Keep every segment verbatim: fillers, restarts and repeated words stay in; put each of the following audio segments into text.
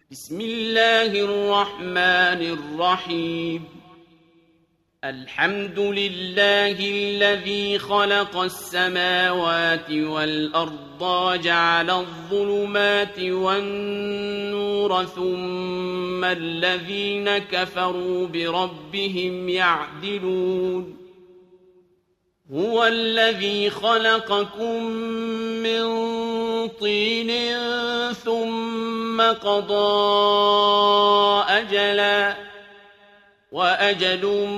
بسم الله الرحمن الرحيم الحمد لله الذي خلق السماوات والأرض وجعل الظلمات والنور ثم الذين كفروا بربهم يعدلون هو الذي خلقكم من طين ثم قضى أجلا وأجل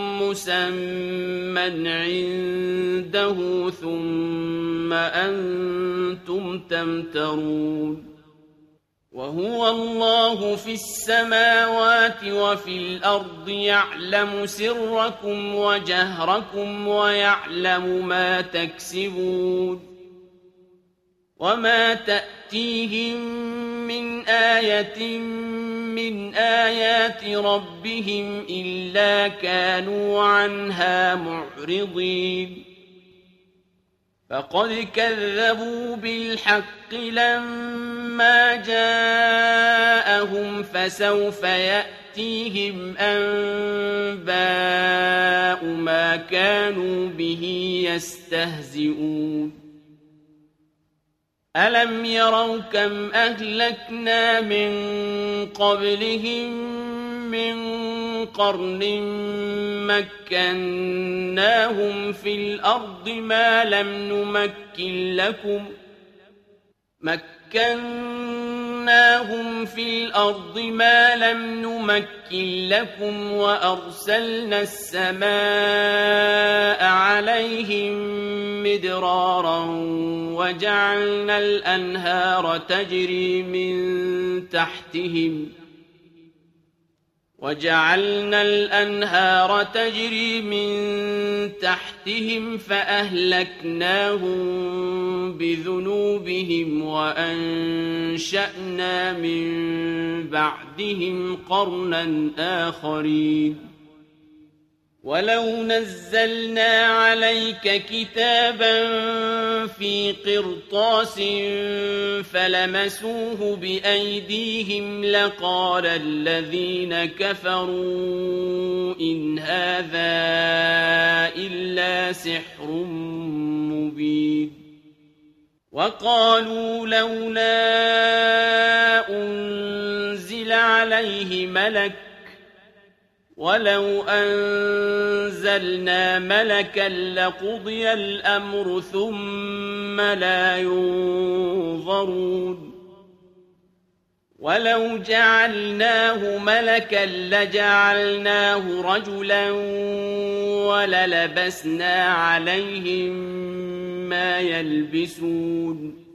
مسمى عنده ثم أنتم تمترون وهو الله في السماوات وفي الأرض يعلم سركم وجهركم ويعلم ما تكسبون وما تأتيهم من آية من آيات ربهم إلا كانوا عنها معرضين فقد كذبوا بالحق لما جاءهم فسوف يأتيهم أنباء ما كانوا به يستهزئون ألم يروا كم أهلكنا من قبلهم من قرن مكناهم في الأرض ما لم نمكن لكم مكناهم في الأرض ما لم نمكن لكم وأرسلنا السماء عليهم مدرارا وجعلنا الأنهار تجري من تحتهم وجعلنا الأنهار تجري من تحتهم فأهلكناهم بذنوبهم وأنشأنا من بعدهم قرنا آخرين ولو نزلنا عليك كتابا في قرطاس فلمسوه بأيديهم لقال الذين كفروا إن هذا إلا سحر مبين وقالوا لولا أنزل عليه ملك ولو أنزلنا ملكا لقضي الأمر ثم لا ينظرون ولو جعلناه ملكا لجعلناه رجلا وللبسنا عليهم ما يلبسون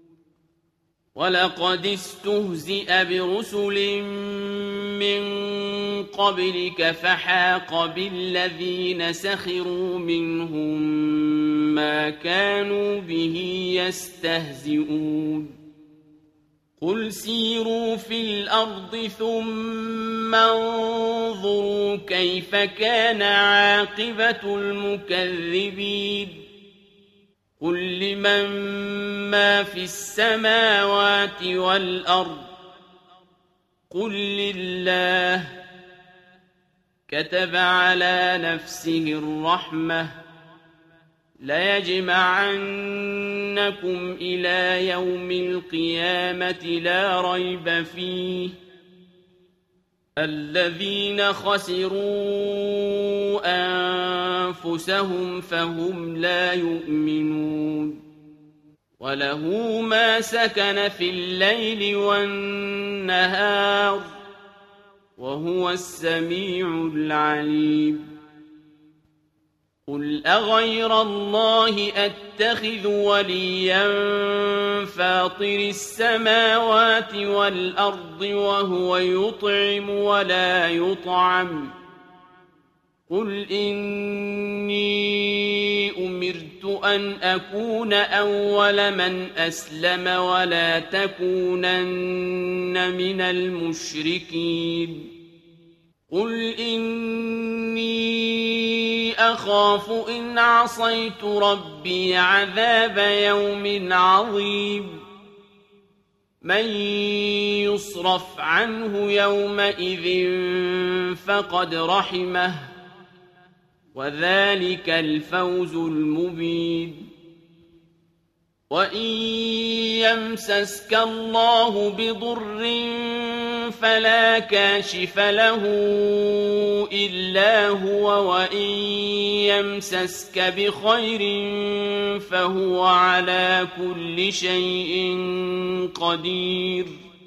ولقد استهزئ برسل من قبلك فحاق بالذين سخروا منهم ما كانوا به يستهزئون قل سيروا في الأرض ثم انظروا كيف كان عاقبة المكذبين قل لمن ما في السماوات والأرض قل لله كتب على نفسه الرحمة ليجمعنكم إلى يوم القيامة لا ريب فيه الذين خسروا أنفسهم فهم لا يؤمنون وله ما سكن في الليل والنهار وهو السميع العليم قل أغير الله أتخذ وليا فاطر السماوات والأرض وهو يطعم ولا يطعم قل إني أمرت أن أكون أول من أسلم ولا تكونن من المشركين قل إني أخاف إن عصيت ربي عذاب يوم عظيم من يصرف عنه يومئذ فقد رحمه وذلك الفوز المبين وإن يمسسك الله بضر فلا كاشف له إلا هو وإن يمسسك بخير فهو على كل شيء قدير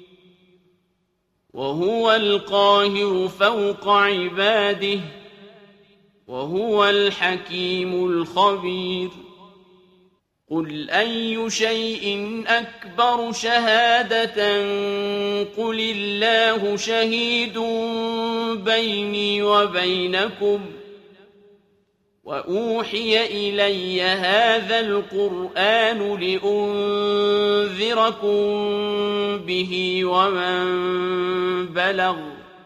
وهو القاهر فوق عباده وهو الحكيم الخبير قل أي شيء أكبر شهادة قل الله شهيد بيني وبينكم وأوحي إلي هذا القرآن لأنذركم به ومن بلغ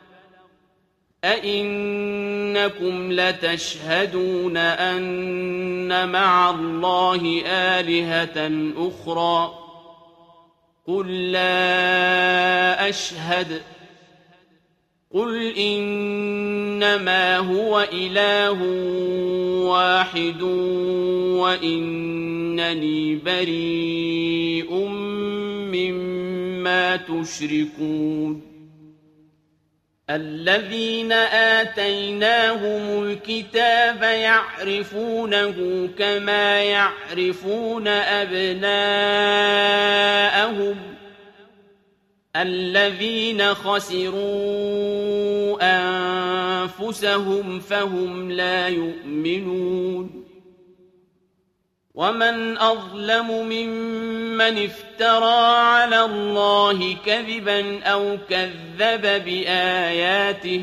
أئنكم لتشهدون أن مع الله آلهة أخرى قل لا أشهد قل إنما هو إله واحد وإنني بريء مما تشركون الذين آتيناهم الكتاب يعرفونه كما يعرفون أبناءهم الذين خسروا أنفسهم فهم لا يؤمنون ومن أظلم ممن افترى على الله كذبا أو كذب بآياته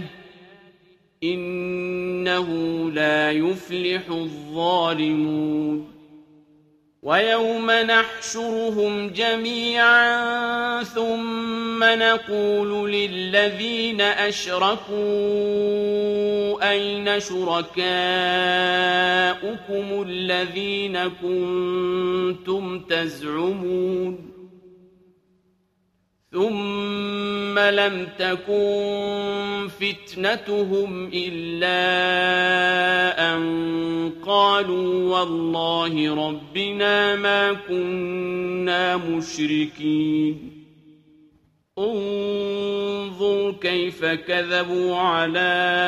إنه لا يفلح الظالمون ويوم نحشرهم جميعا ثم نقول للذين أشركوا أين شركاؤكم الذين كنتم تزعمون ثم لم تكن فتنتهم إلا أن قالوا والله ربنا ما كنا مشركين انظر كيف كذبوا على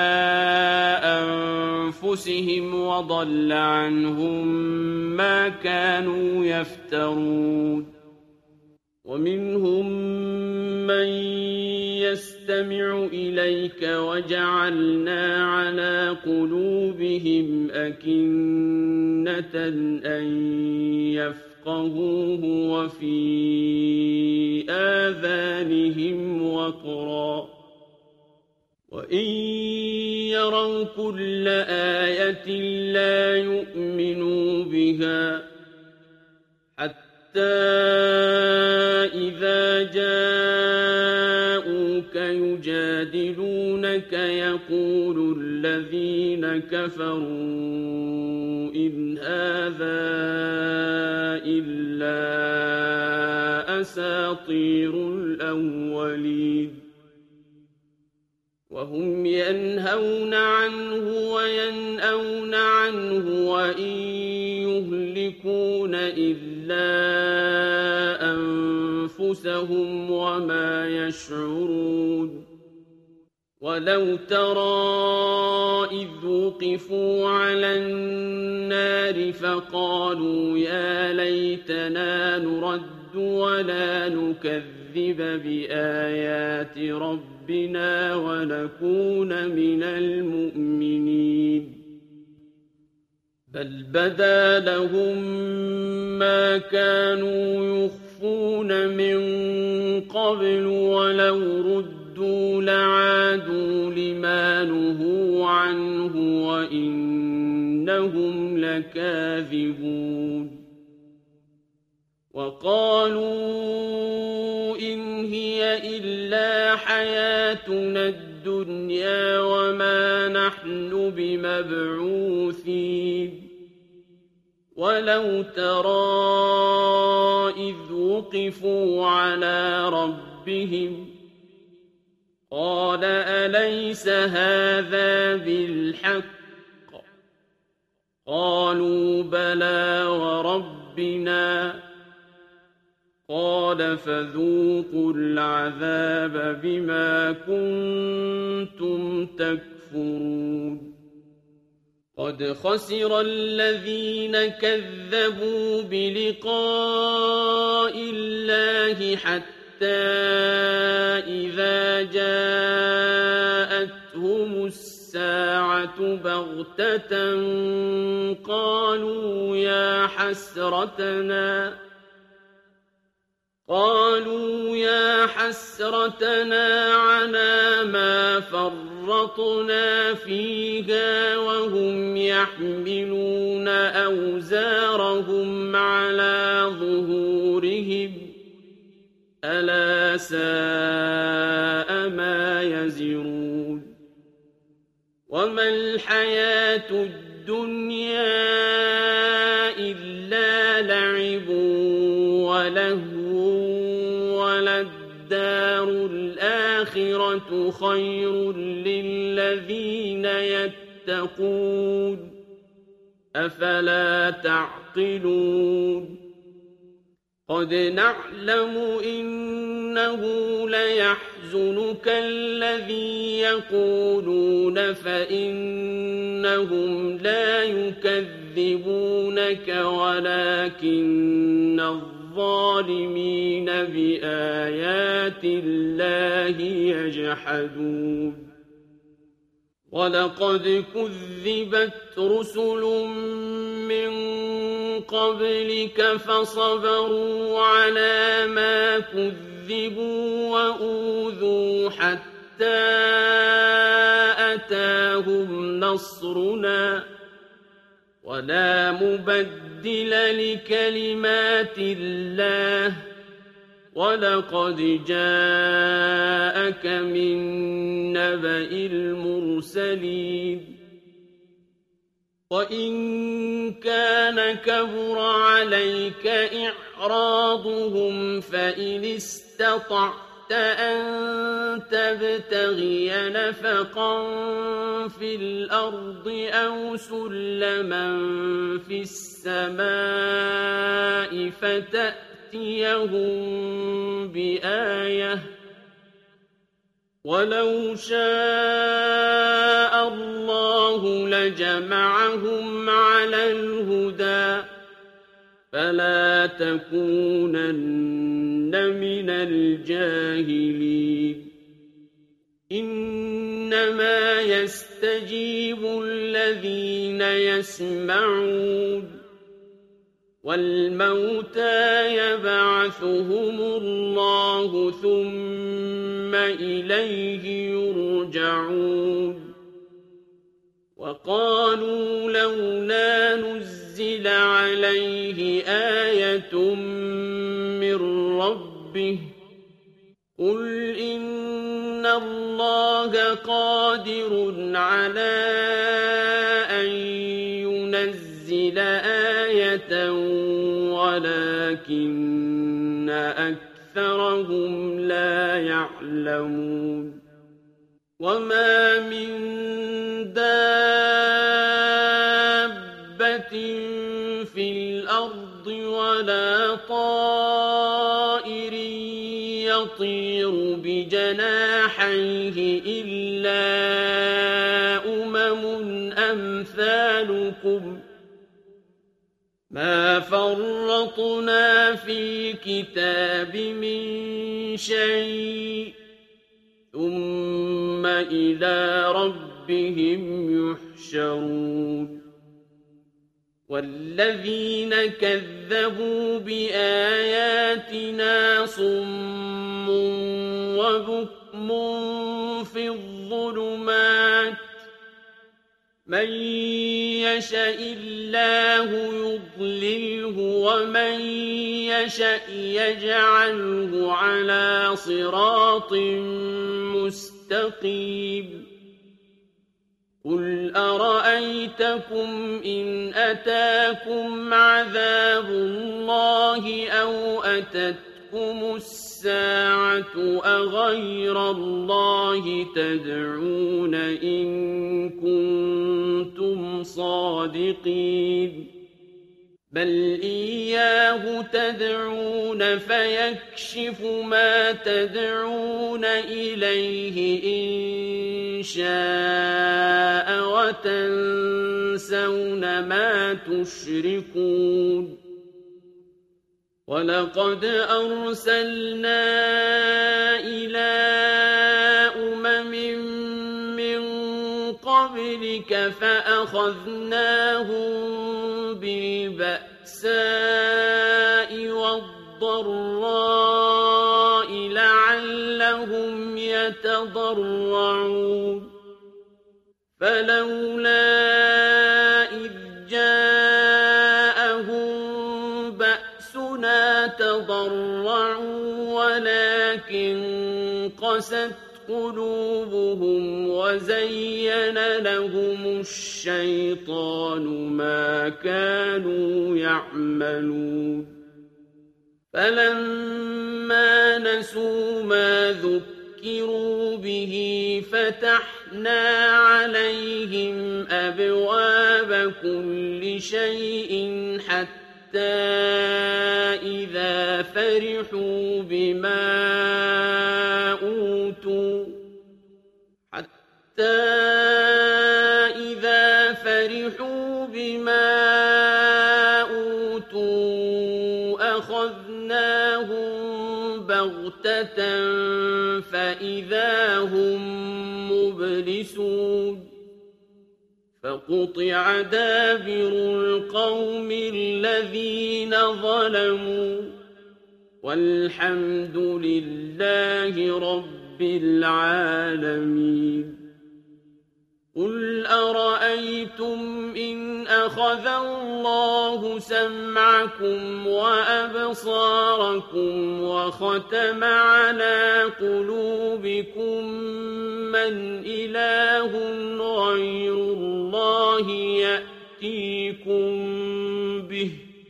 أنفسهم وضل عنهم ما كانوا يفترون ومنهم من يستمع إليك وجعلنا على قلوبهم أكنة أن يفقهوه وفي آذانهم وقرا وإن يروا كل آية لا يؤمنوا بها حتى إذا جاءوك يجادلونك يقول الذين كفروا إن هذا إلا أساطير الأولين وهم ينهون عنه وينأون عنه وإن يهلكون إلا أنفسهم وما يشعرون ولو ترى إذ وقفوا على النار فقالوا يا ليتنا نرد ولا نكذب بآيات ربنا ونكون من المؤمنين بل بدا لهم ما كانوا يخفون من قبل ولو ردوا لعادوا لما نهوا عنه وإنهم لكاذبون وقالوا إن هي إلا حياتنا الدنيا وما نحن بمبعوثين ولو ترى إذ وقفوا على ربهم قال أليس هذا بالحق قالوا بلى وربنا قال فذوقوا العذاب بما كنتم تكفرون قد خسر الذين كذبوا بلقاء الله حتى إذا جاءتهم الساعة بغتة قالوا يا حسرتنا قالوا يا حسرتنا على ما فرطنا فيها وهم يحملون أوزارهم على ظهورهم ألا ساء ما يزرون وما الحياة الدنيا إلا لعب ولهو وللدار الآخرة خير للذين يتقون أفلا تعقلون قد نعلم إنه ليحزنك الذي يقولون فإنهم لا يكذبونك ولكن الظالمين بآيات الله يجحدون ولقد كذبت رسل من قبلك فصبروا على ما كذبوا وأوذوا حتى أتاهم نصرنا ولا مبدل لكلمات الله ولقد جاءك من نبأ المرسلين وإن كان كبر عليك إعراضهم فإن استطعت أن تبتغي نفقا في الأرض أو سلما في السماء فتأتيهم بآية ولو شاء الله لجمعهم على الهدى فلا تكونن من الجاهلين إنما يستجيب الذين يسمعون والموتى يبعثهم الله ثم إليه يرجعون وقالوا لولا نزل عليه آية من ربه قل إن الله قادر على أن ينزل آية ولكن أكثرهم لا يعلمون وما من دابة في الأرض ولا طائر يطير بجناحيه إلا أمم أمثالكم ما فرطنا في الكتاب من شيء ثم إلى ربهم يحشرون والذين كذبوا بآياتنا صم وبكم في الظلمات من يشاء الله يضلله ومن يشاء يجعله على صراط مستقيم قل أرأيتكم إن أتاكم عذاب الله أو أتتكم الساعة أغير الله تدعون إن كنتم صادقين بل إياه تدعون فيكشف ما تدعون إليه إن شاء وتنسون ما تشركون ولقد أرسلنا إلى أمم من قبلك فأخذناهم بالبأساء والضراء لعلهم يتضرعون فلولا إذ جاءهم بأسنا تضرعوا ولكن قست قلوبهم وزين لهم الشيطان ما كانوا يعملون فلما نسوا ما ذكروا به فتحنا عليهم أبواب كل شيء حتى إذا فرحوا بما أوتوا حتى إذا فرحوا بما أوتوا أخذناهم بغتة فإذا هم مبلسون فقطع دابر القوم الذين ظلموا والحمد لله رب العالمين قل أرأيتم إن أخذ الله سمعكم وأبصاركم وختم على قلوبكم من إله غير الله يأتيكم به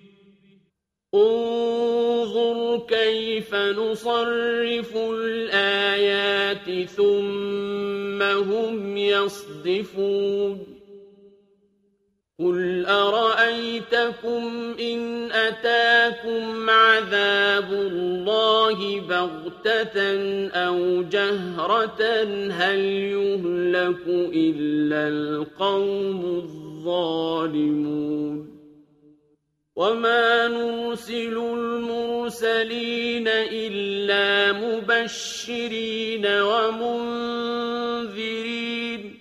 انظر كيف نصرف الآيات ثم هم يصدفون قل أرأيتكم إن أتاكم عذاب الله بغتة أو جهرة هل يهلك إلا القوم الظالمون وما نرسل المرسلين إلا مبشرين ومنذرين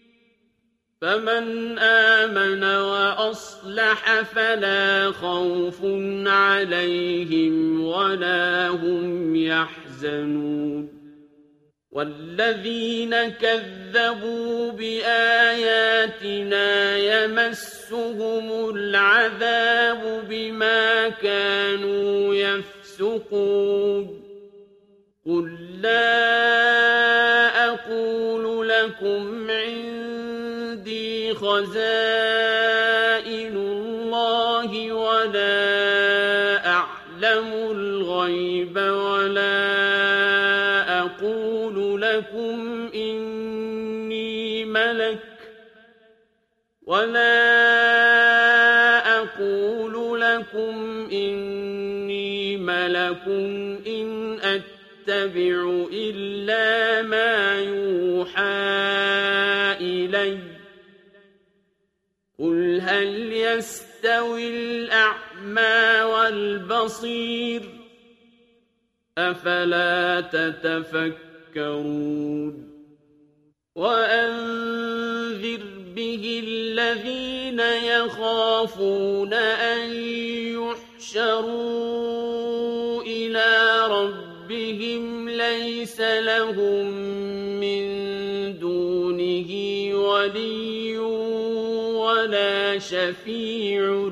فمن آمن وأصلح فلا خوف عليهم ولا هم يحزنون والذين كذبوا بآياتنا يمسهم العذاب بما كانوا يفسقون قل لا أقول لكم عندي خزائن الله ولا أعلم الغيب ولا أقول لكم إني ملك ولا أقول لكم إني ملك إن أتبع إلا ما يوحى إلي قل هل يستوي الأعمى والبصير أفلا تتفكرون وأنذر به الذين يخافون أن يحشروا إلى ربهم ليس لهم من دونه ولي ولا شفيع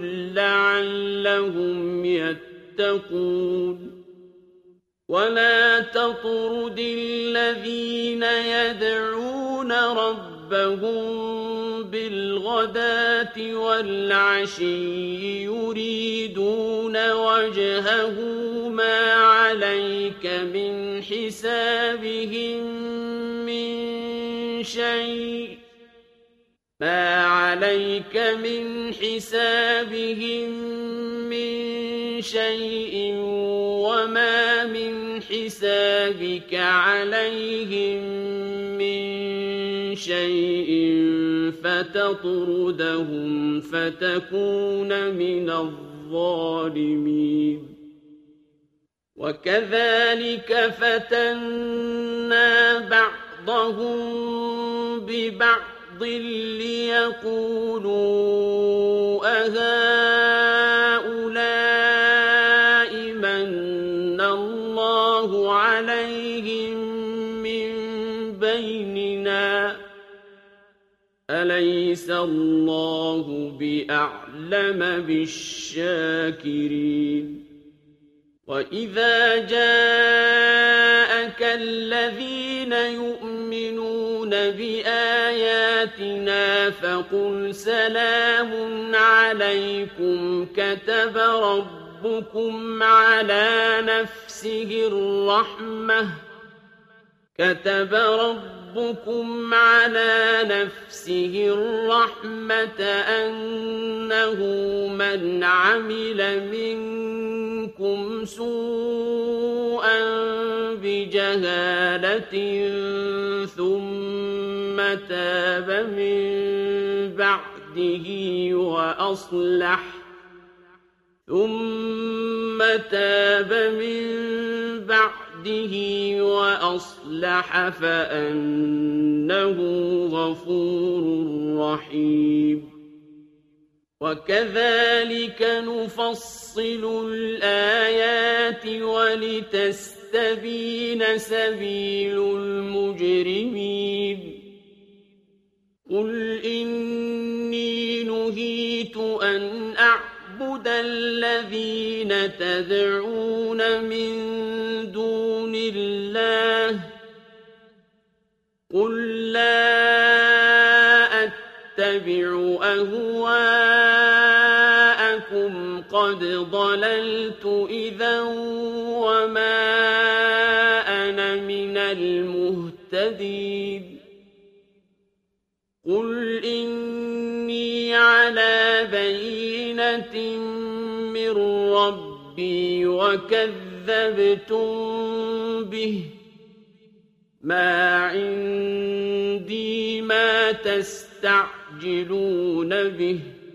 لعلهم يتقون ولا تطرد الذين يدعون ربهم بالغداة والعشي يريدون وجهه ما عليك من حسابهم من شيء ما عليك من حسابهم من شيء وما من حسابك عليهم من شيء فتطردهم فتكون من الظالمين وكذلك فتنا بعضهم ببعض ليقولوا أهؤلاء من الله عليهم من بيننا أليس الله بأعلم بالشاكرين وإذا جاءك الذين يؤمنون بآياتنا فقل سلام عليكم كتب ربكم على نفسه الرحمة كتب ربكم على نفسه الرحمة أنه من عمل منكم سوءا بجهالة ثم تاب من بعده وأصلح ثم تاب من بعده وأصلح فأنه غفور رحيم وكذلك نفصل الآيات ولتستبين سبيل المجرمين قل إني نهيت أن أعبد الذين تدعون من دون الله قل لا أتبع أهواءكم قد ضللت إذا وما أنا من المهتدين قل إني على بينة من ربي وكذبتم به ما عندي ما تستعجلون به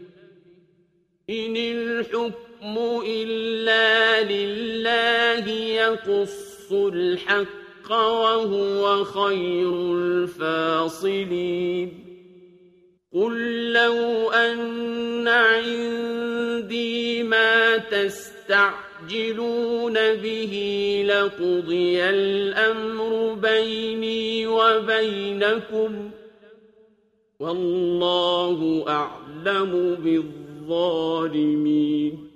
إن الحكم إلا لله يقص الحق وهو خير الفاصلين قل لو أن عندي ما تستعجلون به لقضي الأمر بيني وبينكم والله أعلم بالظالمين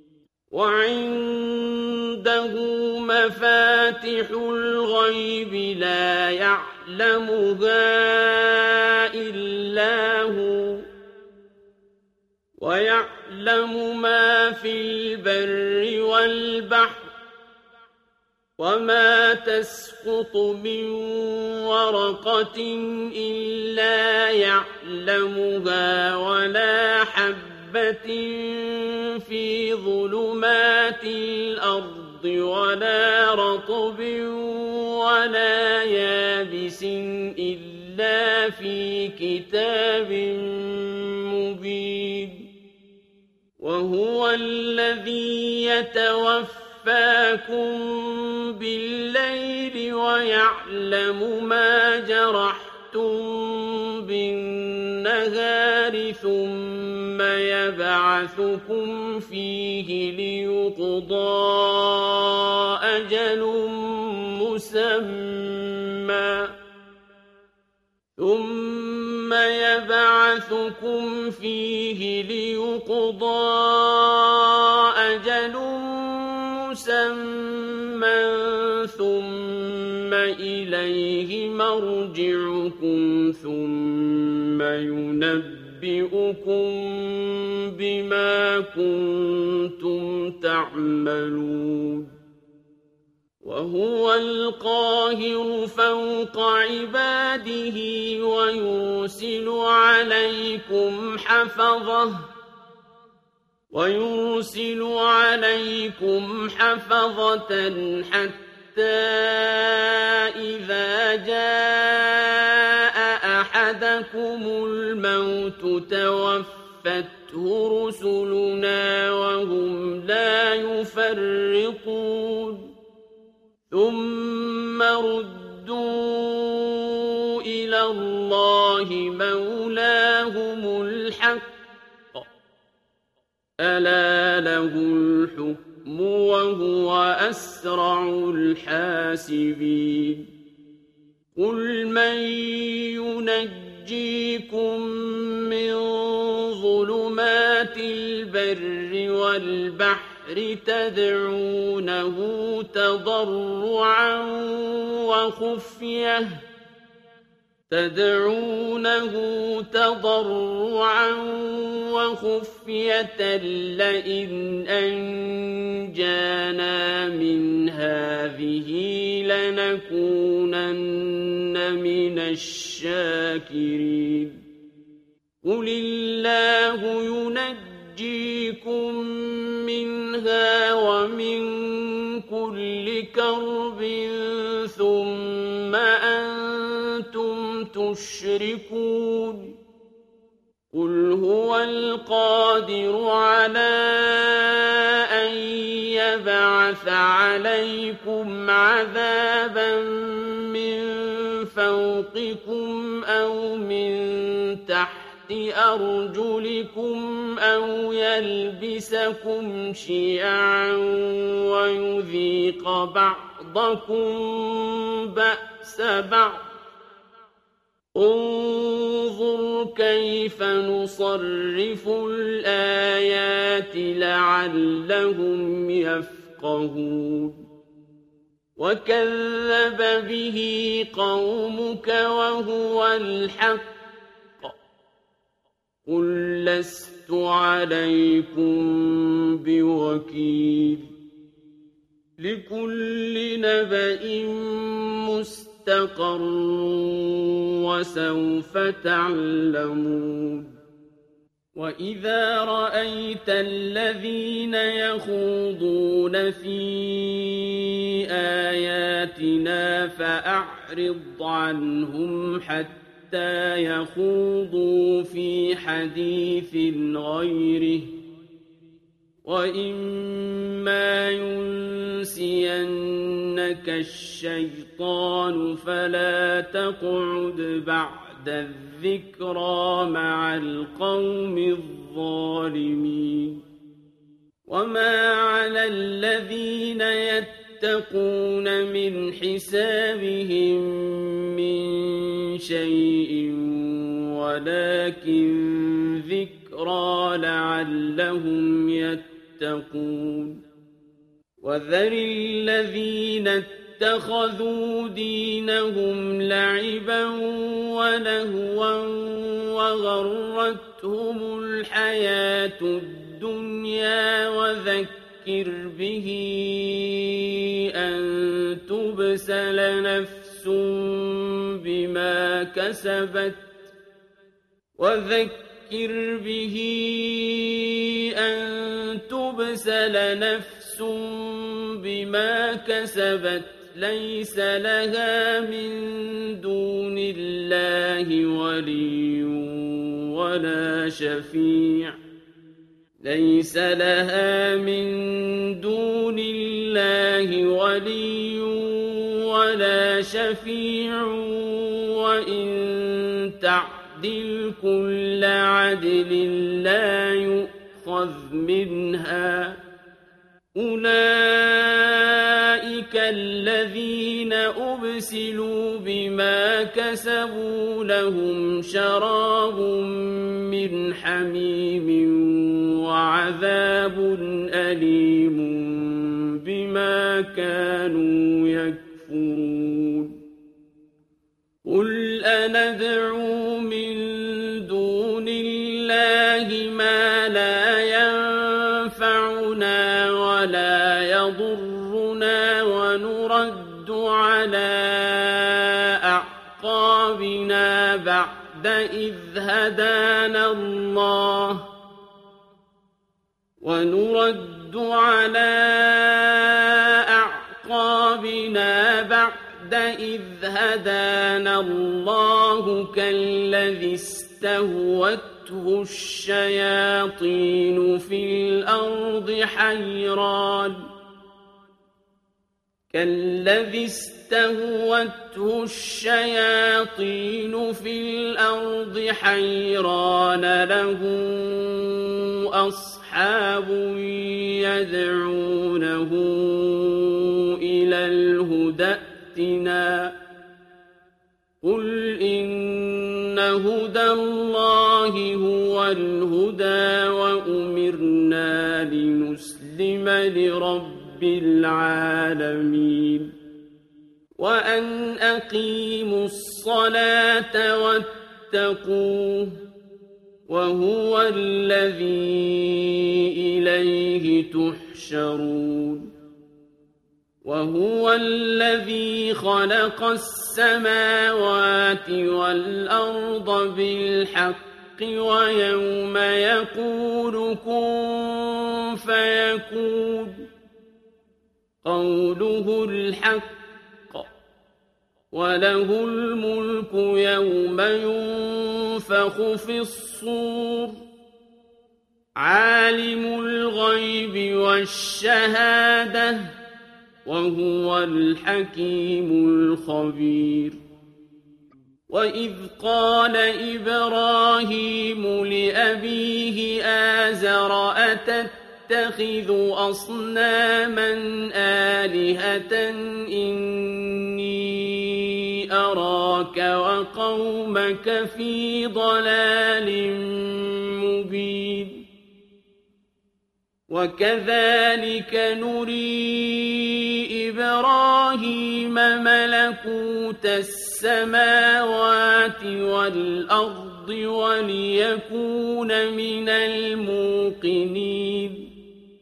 وعنده مفاتح الغيب لا يعلمها إلا هو ويعلم ما في البر والبحر وما تسقط من ورقة إلا يعلمها ولا حبة في ظلمات الأرض ولا رطب ولا يابس إلا في كتاب مبين وهو الذي يتوفاكم بالليل ويعلم ما جرحتم بالنهار ثم يبعثكم فيه ليقضى أجل مسمى ثم يبعثكم فيه ليقضى أجل مسمى ثم إلى إليه مرجعكم ثم ينبئكم بما كنتم تعملون وهو القاهر فوق عباده ويرسل عليكم حفظه ويرسل عليكم حفظة حتى إذا جاء أحدكم الموت توفته رسلنا وهم لا يفرطون ثم ردوا إلى الله مولاهم الحق ألا له الحكم وهو أسرع الحاسبين قل من ينجيكم من ظلمات البر والبحر تدعونه تضرعا وخفية تدعونه تضرعا وخفية لئن أنجانا من هذه لنكونن من الشاكرين قل الله ينجيكم منها ومن كل كرب ثم أنتم تشركون قل هو القادر على أن يبعث عليكم عذابا من فوقكم أو من تحت أرجلكم أو يلبسكم شيعا ويذيق بعضكم بأس بعض انظر كيف نصرف الآيات لعلهم يفقهون وكذب به قومك وهو الحق قل لست عليكم بوكيل لكل نبأ مستقر وسوف تعلمون وإذا رأيت الذين يخوضون في آياتنا فأعرض عنهم حتى حتى يخوضوا في حديث غيره وإما ينسينك الشيطان فلا تقعد بعد الذكرى مع القوم الظالمين وما على الذين يتقون من حسابهم من شيء ولكن ذكرى لعلهم يتقون وذر الذين اتخذوا دينهم لعبا ولهوا وغرتهم الحياة الدنيا وذكر به أن تبسل نفس بما كسبت وذكر به أن تبسل نفس بما كسبت ليس لها من دون الله ولي ولا شفيع ليس لها من دون الله ولي ولا شفيع وإن تعدل كل عدل لا يؤخذ منها أولئك الذين أبسلوا بما كسبوا لهم شراب من حميم وعذاب أليم بما كانوا يكفرون قل أندعو من دون الله ما لا ينفعنا ولا يضرنا ونرد على أعقابنا بعد إذ هدانا الله ونرد على أعقابنا بعد إذ هدانا الله كالذي استهوته الشياطين في الأرض حيران كالذي استهوته الشياطين في الأرض حيران له أصحاب يدعونه إلى الهدى ائتنا قل إن هدى الله هو الهدى وأمرنا لنسلم لرب العالمين وأن أقيموا الصلاة واتقوه وهو الذي إليه تحشرون وهو الذي خلق السماوات والأرض بالحق ويوم يقول كن فيكون قوله الحق وله الملك يوم ينفخ في الصور عالم الغيب والشهادة وهو الحكيم الخبير وإذ قال إبراهيم لأبيه آزر أتتخذ أصناما آلهة إني أراك وقومك في ضلال مبين وكذلك نري إبراهيم ملكوت السماوات والأرض وليكون من الموقنين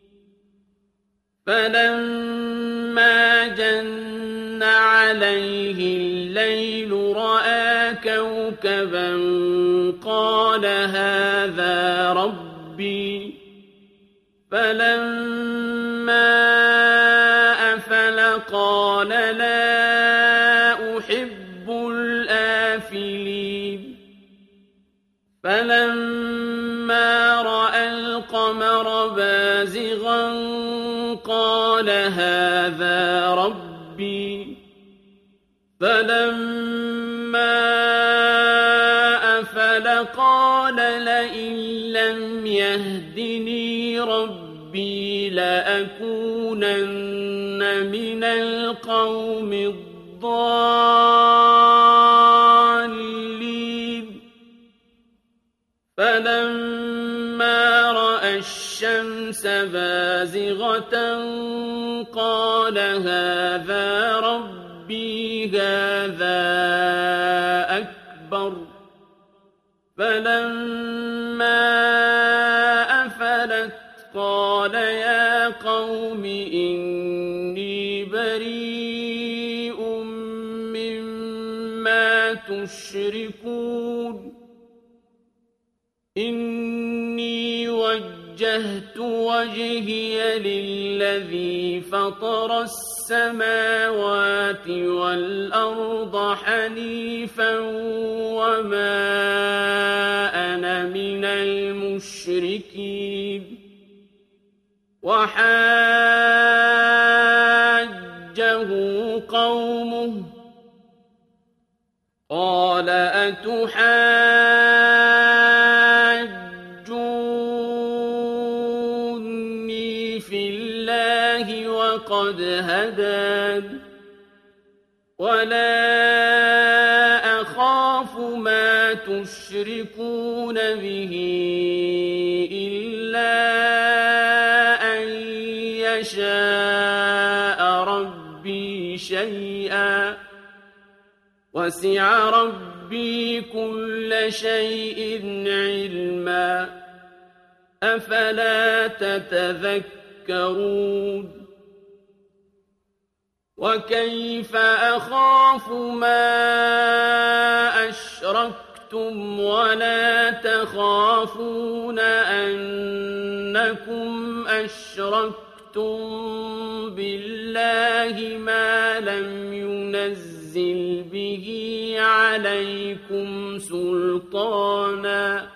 فلما جن عليه الليل رأى كوكبا قال هذا ربي فلما أفل قال لا أحب الآفلين فلما رأى القمر بازغا قال هذا ربي فلما أفل قال لئن لم يهدني ربي لأكونن من القوم الضالين فلما رأى الشمس بازغة قال هذا ربي هذا أكبر فلما أفلت قال يا قوم إني بريء مما تشركون إني وجهت وجهي للذي فطر السماوات والأرض حنيفا وما أنا من المشركين وحاجه قومه قال أتحاجوني في الله وقد هدان ولا أخاف ما تشركون به إلا أن يشاء ربي شيئا وسع ربي كل شيء علما أفلا تتذكرون وكيف أخاف ما أشركتم ولا تخافون أنكم أشركتم بالله ما لم ينزل به عليكم سلطانا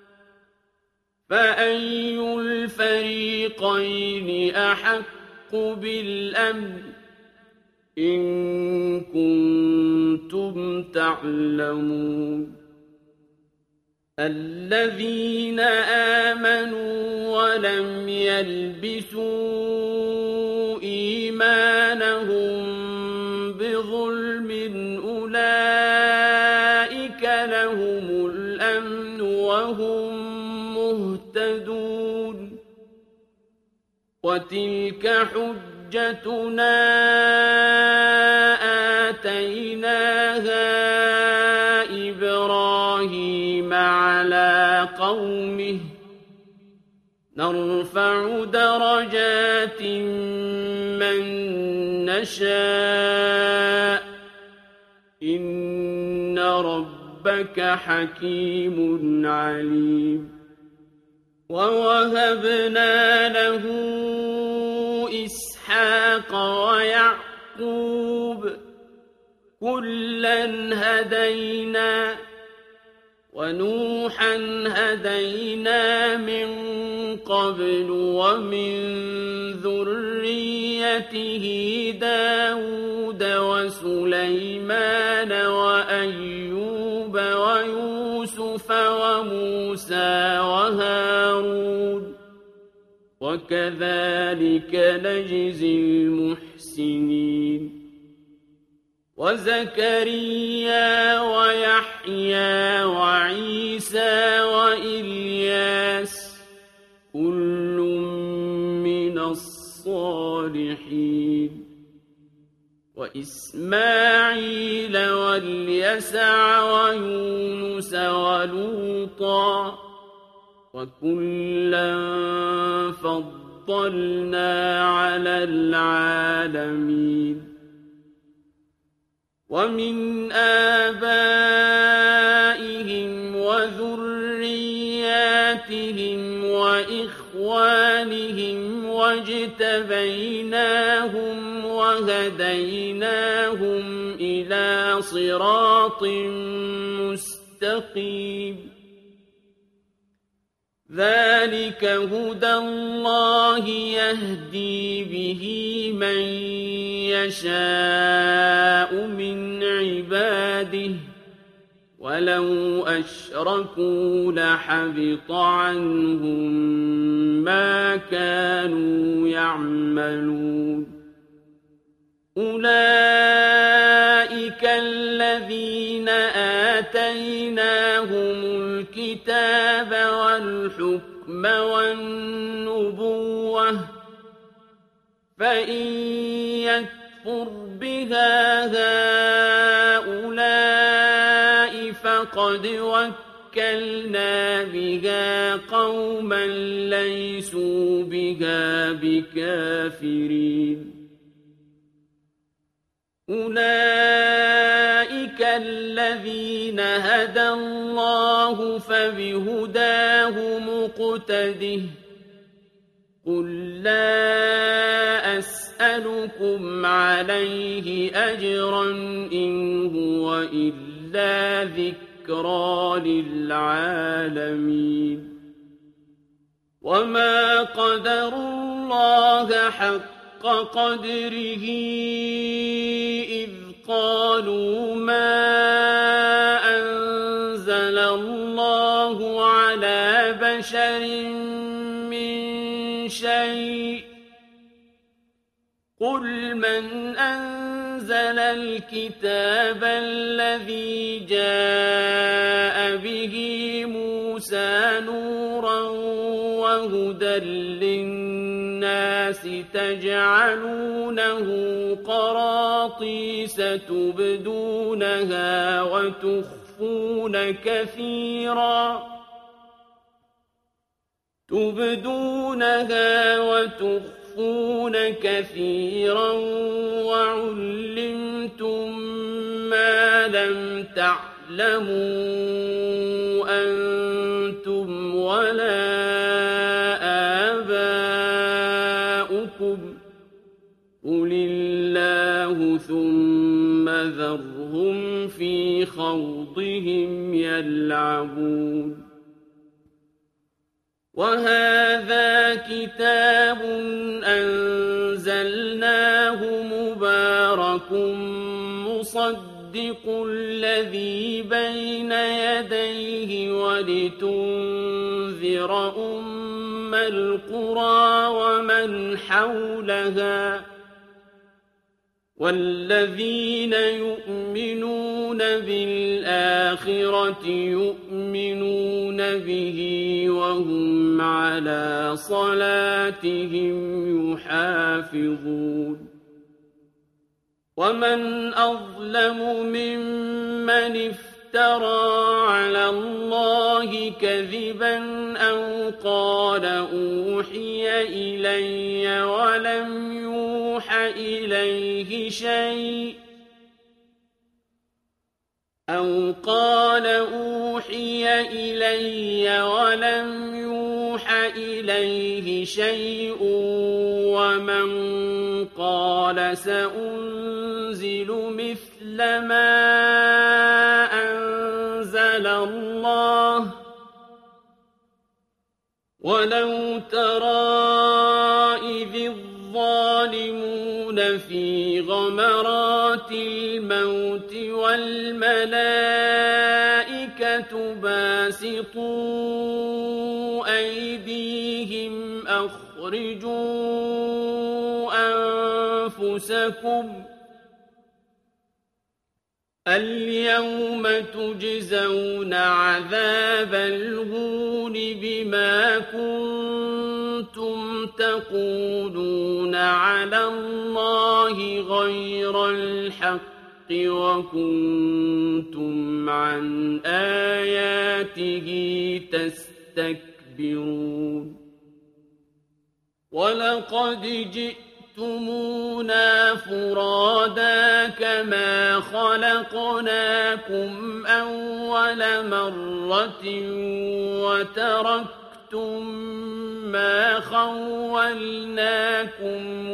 فأي الفريقين أحق بالأمن إن كنتم تعلمون الذين آمنوا ولم يلبسوا إيمانهم بظلم أولئك لهم الأمن وهم مهتدون وتلك حجتنا آتيناها إبراهيم على قومه نرفع درجات من نشاء إن ربك حكيم عليم ووهبنا له إسحاق ويعقوب كلا هدينا ونوحا هدينا من قبل ومن ذريته داود وسليمان وأيوب ويوسف وموسى وهارون وكذلك نجزي المحسنين وزكريا ويحيى وعيسى وإلياس كل من الصالحين وإسماعيل واليسع ويونس ولوطا وكلا فضلنا على العالمين ومن آبائهم وذرياتهم وإخوانهم واجتبيناهم وهديناهم إلى صراط مستقيم ذلك هدى الله يهدي به من يشاء من عباده ولو أشركوا لحبط عنهم ما كانوا يعملون أولئك الذين آتيناهم الكتاب والحكم والنبوة فإن يكفر بها هؤلاء فقد وكلنا بها قوما ليسوا بها بكافرين أولئك الذين هدى الله فبهداه مقتده قل لا أسألكم عليه أجرا إن هو إلا ذكرى للعالمين وما قدروا الله حق قدره إذ قالوا ما أنزل الله على بشر من شيء قل من أنزل الكتاب الذي جاء به موسى نورا وهدى للناس الناس تجعلونه قراطيس تبدونها وتخفون كثيرا تبدونها وتخفون كثيرا وعلمتم ما لم تعلموا أنتم ولا آباؤكم قل الله ثم ذرهم في خوضهم يلعبون وهذا كتاب أنزلناه مبارك مصدق الذي بين يديه ولتنذر أم القرى ومن حولها والذين يؤمنون بالآخرة يؤمنون به وهم على صلاتهم يحافظون ومن أظلم ممن افترى على الله كذبا أو قال أوحي إلي ولم يوح إليه شيء أو قال أوحي إلي ولم يوح إليه شيء ومن قال سأنزل مثل ما أنزل الله ولو ترى إذ الظالمون في غمرات الموت والملائكة باسطوا أيديهم أخرجوا أنفسكم اليوم تجزون عذاب الهون بما كنتم تقولون على الله غير الحق وكنتم عن آياته تستكبرون ولقد جئتمونا فرادا كما خلقناكم أول مرة وتركتم ما خولناكم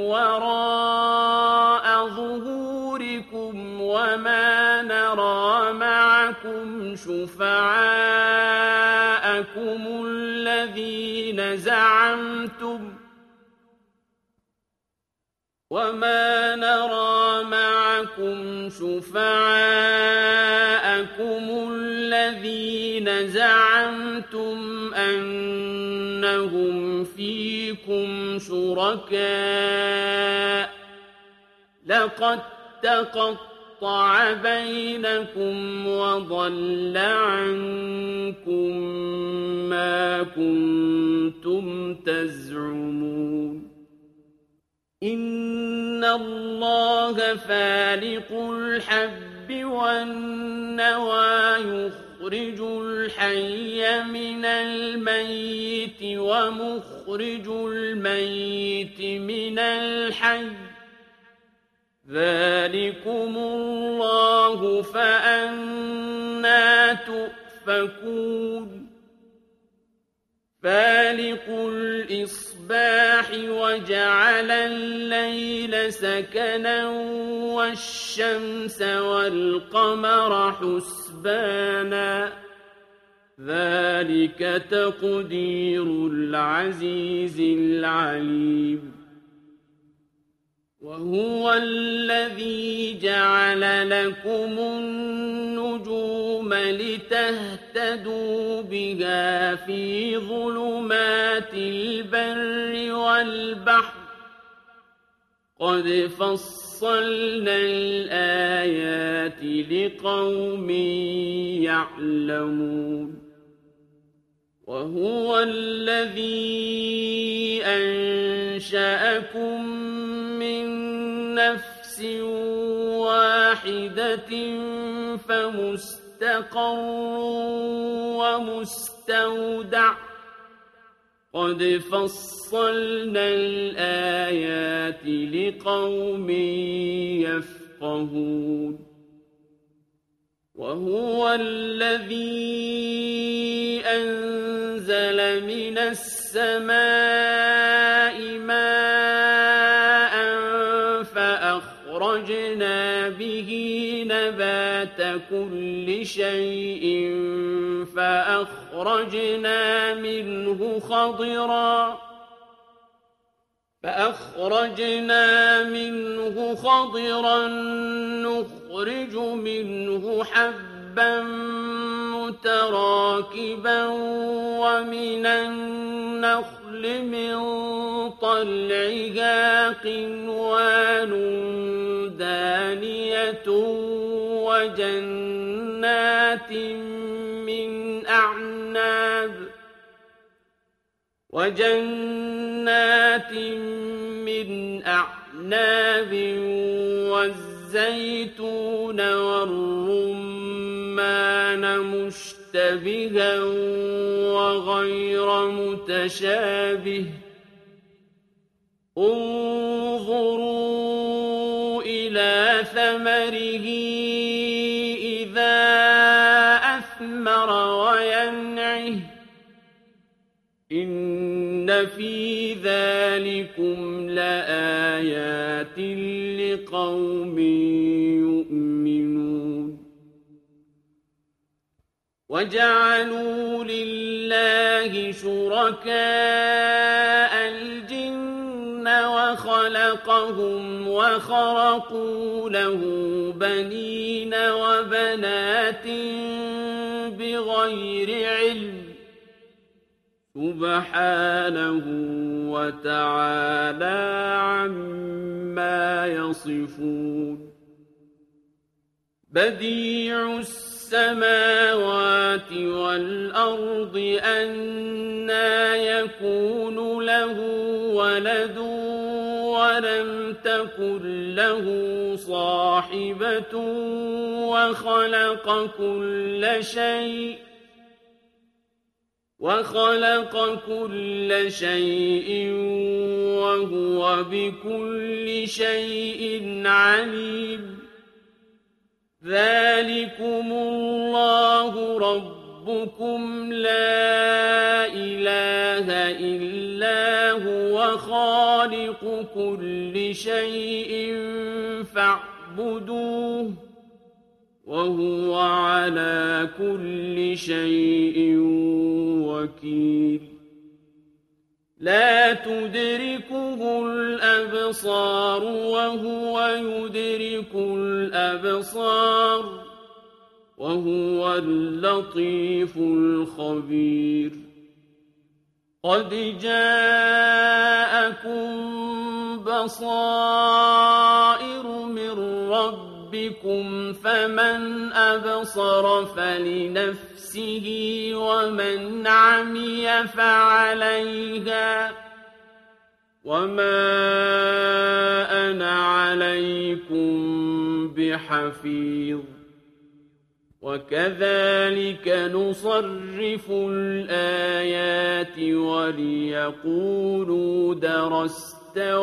وراء ظهوركم وما نرى معكم شفعاءكم الذين زعمتم وما نرى معكم شفعاءكم الذين زعمتم أنهم فيكم شركاء لقد تقطع بينكم وضل عنكم ما كنتم تزعمون إن الله فالق الحب والنوى يخرج الحي من الميت ومخرج الميت من الحي ذلكم الله فأنى تؤفكون فالق الإصباح وجعل الليل سكنا والشمس والقمر حسبانا ذلك تقدير العزيز العليم وهو الذي جعل لكم النجوم لتهتدوا بها في ظلمات البر والبحر قد فصلنا الآيات لقوم يعلمون وهو الذي أنشأ أنشأكم من نفس واحدة فمستقر ومستودع قد فصلنا الآيات لقوم يفقهون وهو الذي أنزل من السماء ماء فأخرجنا به نبات كل شيء فأخرجنا منه خضرا فأخرجنا منه خضرا نخرج منه حبا متراكبا ومن النخل من طلعها قنوان دانية وجنات من أعناب وجنات من أعناب والزيتون والرمان مشتبها وغير متشابه انظروا إلى ثمره إذا أثمر وينعه إن في ذلكم لآيات لقوم يؤمنون وجعلوا لله شركاء الجن وخلقهم وخرقوا له بنين وبنات بغير علم سبحانه وتعالى عما يصفون بديع السماوات والأرض أنى يكون له ولد ولم تكن له صاحبة وخلق كل شيء وخلق كل شيء وهو بكل شيء عليم ذلكم الله ربكم لا إله إلا هو خالق كل شيء فاعبدوه وهو على كل شيء وكيل لا تدركه الأبصار وهو يدرك الأبصار وهو اللطيف الخبير قد جاءكم بصائر من ربكم فمن أبصر فلنفسه ومن عمي فعليها وما أنا عليكم بحفيظ وكذلك نصرف الآيات وليقولوا درست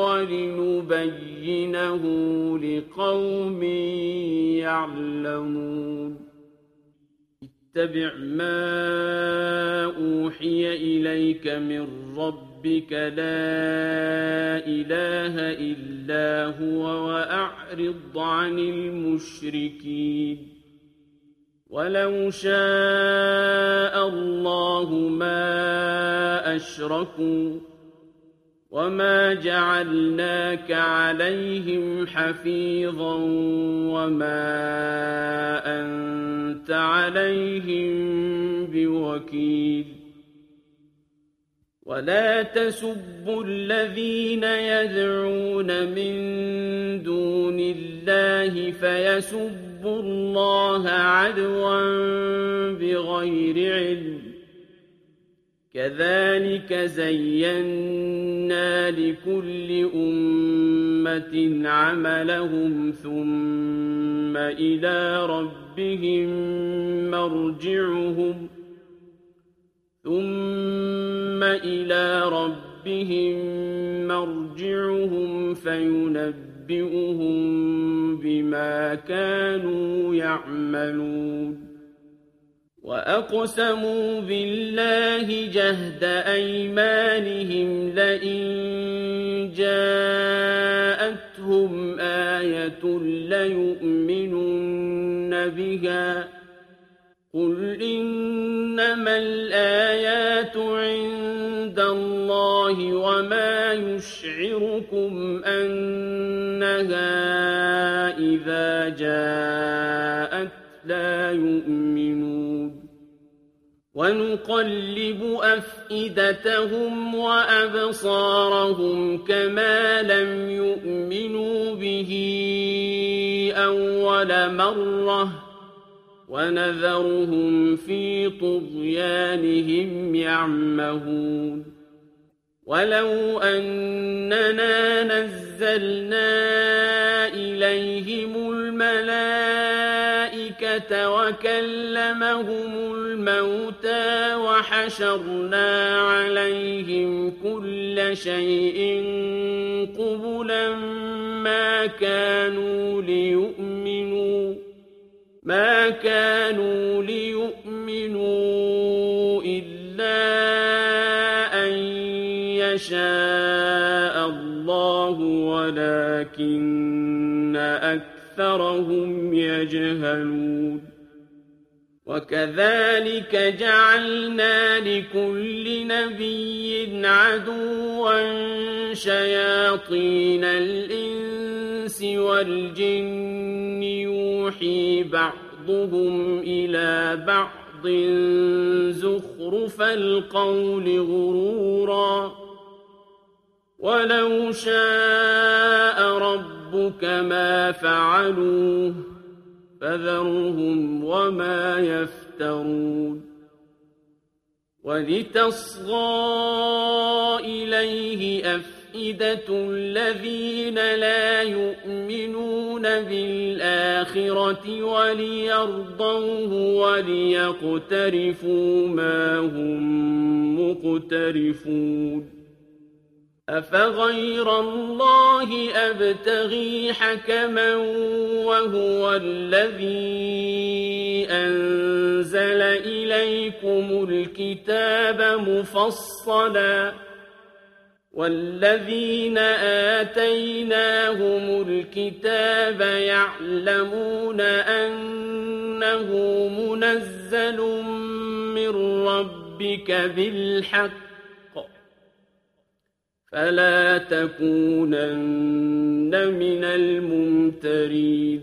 ولنبينه لقوم يعلمون اتبع ما أوحي إليك من ربك لا إله إلا هو وأعرض عن المشركين ولو شاء الله ما أشركوا وما جعلناك عليهم حفيظا وما أنت عليهم بوكيل ولا تسبوا الذين يدعون من دون الله فيسبوا الله عدوا بغير علم كذلك زينا لكل أمة عملهم ثم إلى ربهم مرجعهم ثم إلى ربهم مرجعهم فينبئهم بما كانوا يعملون وأقسموا بالله جهد أيمانهم لئن جاءتهم آية ليؤمنن بها قل إنما الآيات عند الله وما يشعركم أنها إذا جاءت لا يؤمنون ونقلب أفئدتهم وأبصارهم كما لم يؤمنوا به أول مرة ونذرهم في طغيانهم يعمهون ولو أننا نزلنا إليهم الملائكة وكلمهم الموتى وحشرنا عليهم كل شيء قبلا ما كانوا ليؤمنوا ما كانوا ليؤمنوا إلا أن يشاء الله ولكن أكثرهم يجهلون وكذلك جعلنا لكل نبي عدوا شياطين الإنس والجن يوحي بعضهم إلى بعض زخرف القول غرورا ولو شاء ربك ما فعلوه فذرهم وما يفترون ولتصغى إليه أفئدة الذين لا يؤمنون بالآخرة وليرضوه وليقترفوا ما هم مقترفون أفغير الله أبتغي حكما وهو الذي أنزل إليكم الكتاب مفصلا والذين آتيناهم الكتاب يعلمون أنه منزل من ربك بالحق فلا تكونن من الممترين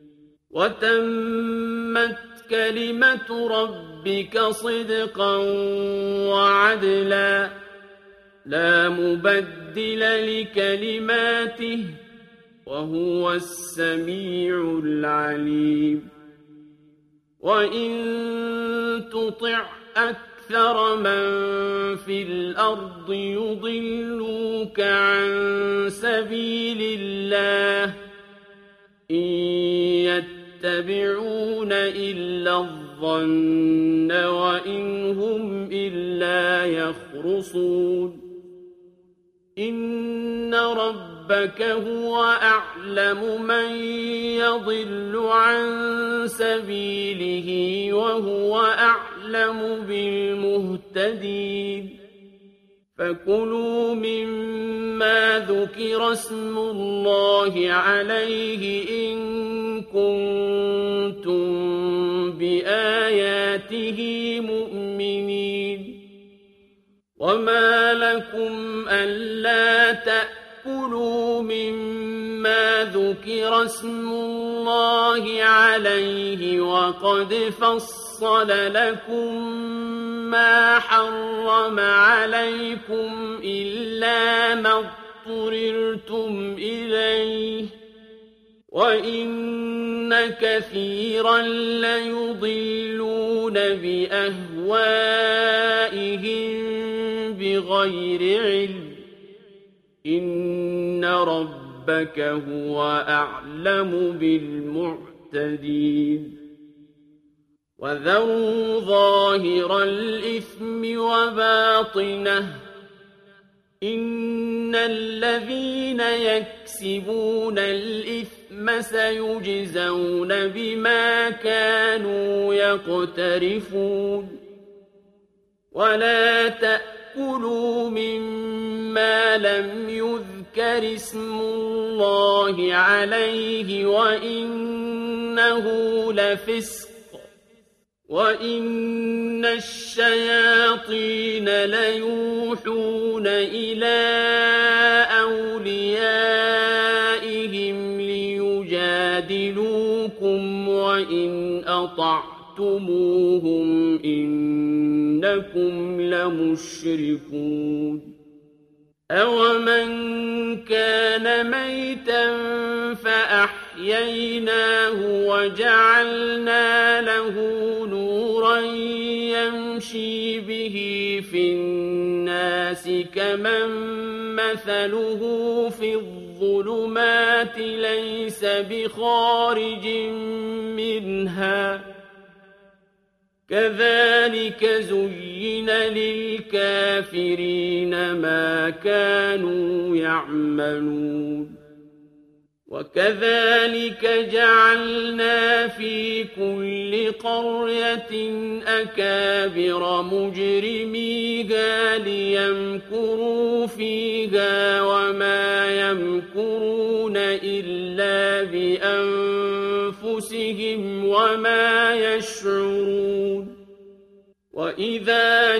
وتمت كلمة ربك صدقا وعدلا لا مبدل لكلماته وهو السميع العليم وإن تطع أكثر من في الأرض يضلوك عن سبيل الله إن يتبعون إلا الظن وإن هم إلا يخرصون إن ربك هو أعلم من يضل عن سبيله وهو أعلم بالمهتدين فكلوا مما ذكر اسم الله عليه إن كنتم بآياته مؤمنين وما لكم ألا تأكلوا مما ذكر اسم الله عليه وقد فصل لكم ما حرم عليكم إلا ما اضطررتم إليه وَإِنَّ كَثِيرًا لَّيُضِلُّونَ بِأَهْوَائِهِم بِغَيْرِ عِلْمٍ ۗ إِنَّ رَبَّكَ هُوَ أَعْلَمُ بِالْمُعْتَدِينَ وَذَرُوا ظَاهِرَ الْإِثْمِ وَبَاطِنَهُ ۚ إِنَّ الَّذِينَ يَكْسِبُونَ الْإِثْمَ سَيُجْزَوْنَ بِمَا كَانُوا يَقْتَرِفُونَ وَلَا تَأْكُلُوا مِمَّا لَمْ يُذْكَرِ اسْمُ اللَّهِ عَلَيْهِ وَإِنَّهُ لَفِسْقٌ ۗ وَإِنَّ الشَّيَاطِينَ لَيُوحُونَ إِلَىٰ أَوْلِيَائِهِمْ لِيُجَادِلُوكُمْ وَإِنْ أَطَعْتُمُوهُمْ إِنَّكُمْ لَمُشْرِكُونَ أَوَمَن كَانَ مَيْتًا فَأَحْيَيْنَاهُ وَجَعَلْنَا لَهُ نُورًا يَمْشِي بِهِ فِي النَّاسِ كَمَن مَّثَلُهُ فِي الظُّلُمَاتِ لَيْسَ بِخَارِجٍ مِّنْهَا ۚ كَذَٰلِكَ زُيِّنَ لِلْكَافِرِينَ مَا كَانُوا يَعْمَلُونَ وَكَذَٰلِكَ جَعَلْنَا فِي كُلِّ قَرْيَةٍ أَكَابِرَ مُجْرِمِيهَا لِيَمْكُرُوا فِيهَا وَمَا يَمْكُرُونَ إِلَّا بِأَنفُسِهِمْ وَمَا يَشْعُرُونَ وَإِذَا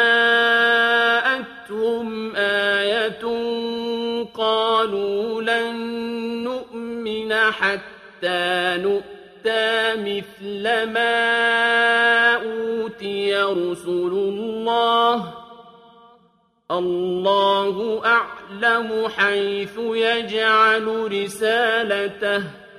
جَاءَتْهُمْ آيَةٌ قَالُوا لَن نُّؤْمِنَ حَتَّىٰ نُؤْتَىٰ مِثْلَ مَا أُوتِيَ رُسُلُ اللَّهِ ۘ اللَّهُ أَعْلَمُ حَيْثُ يَجْعَلُ رِسَالَتَهُ ۗ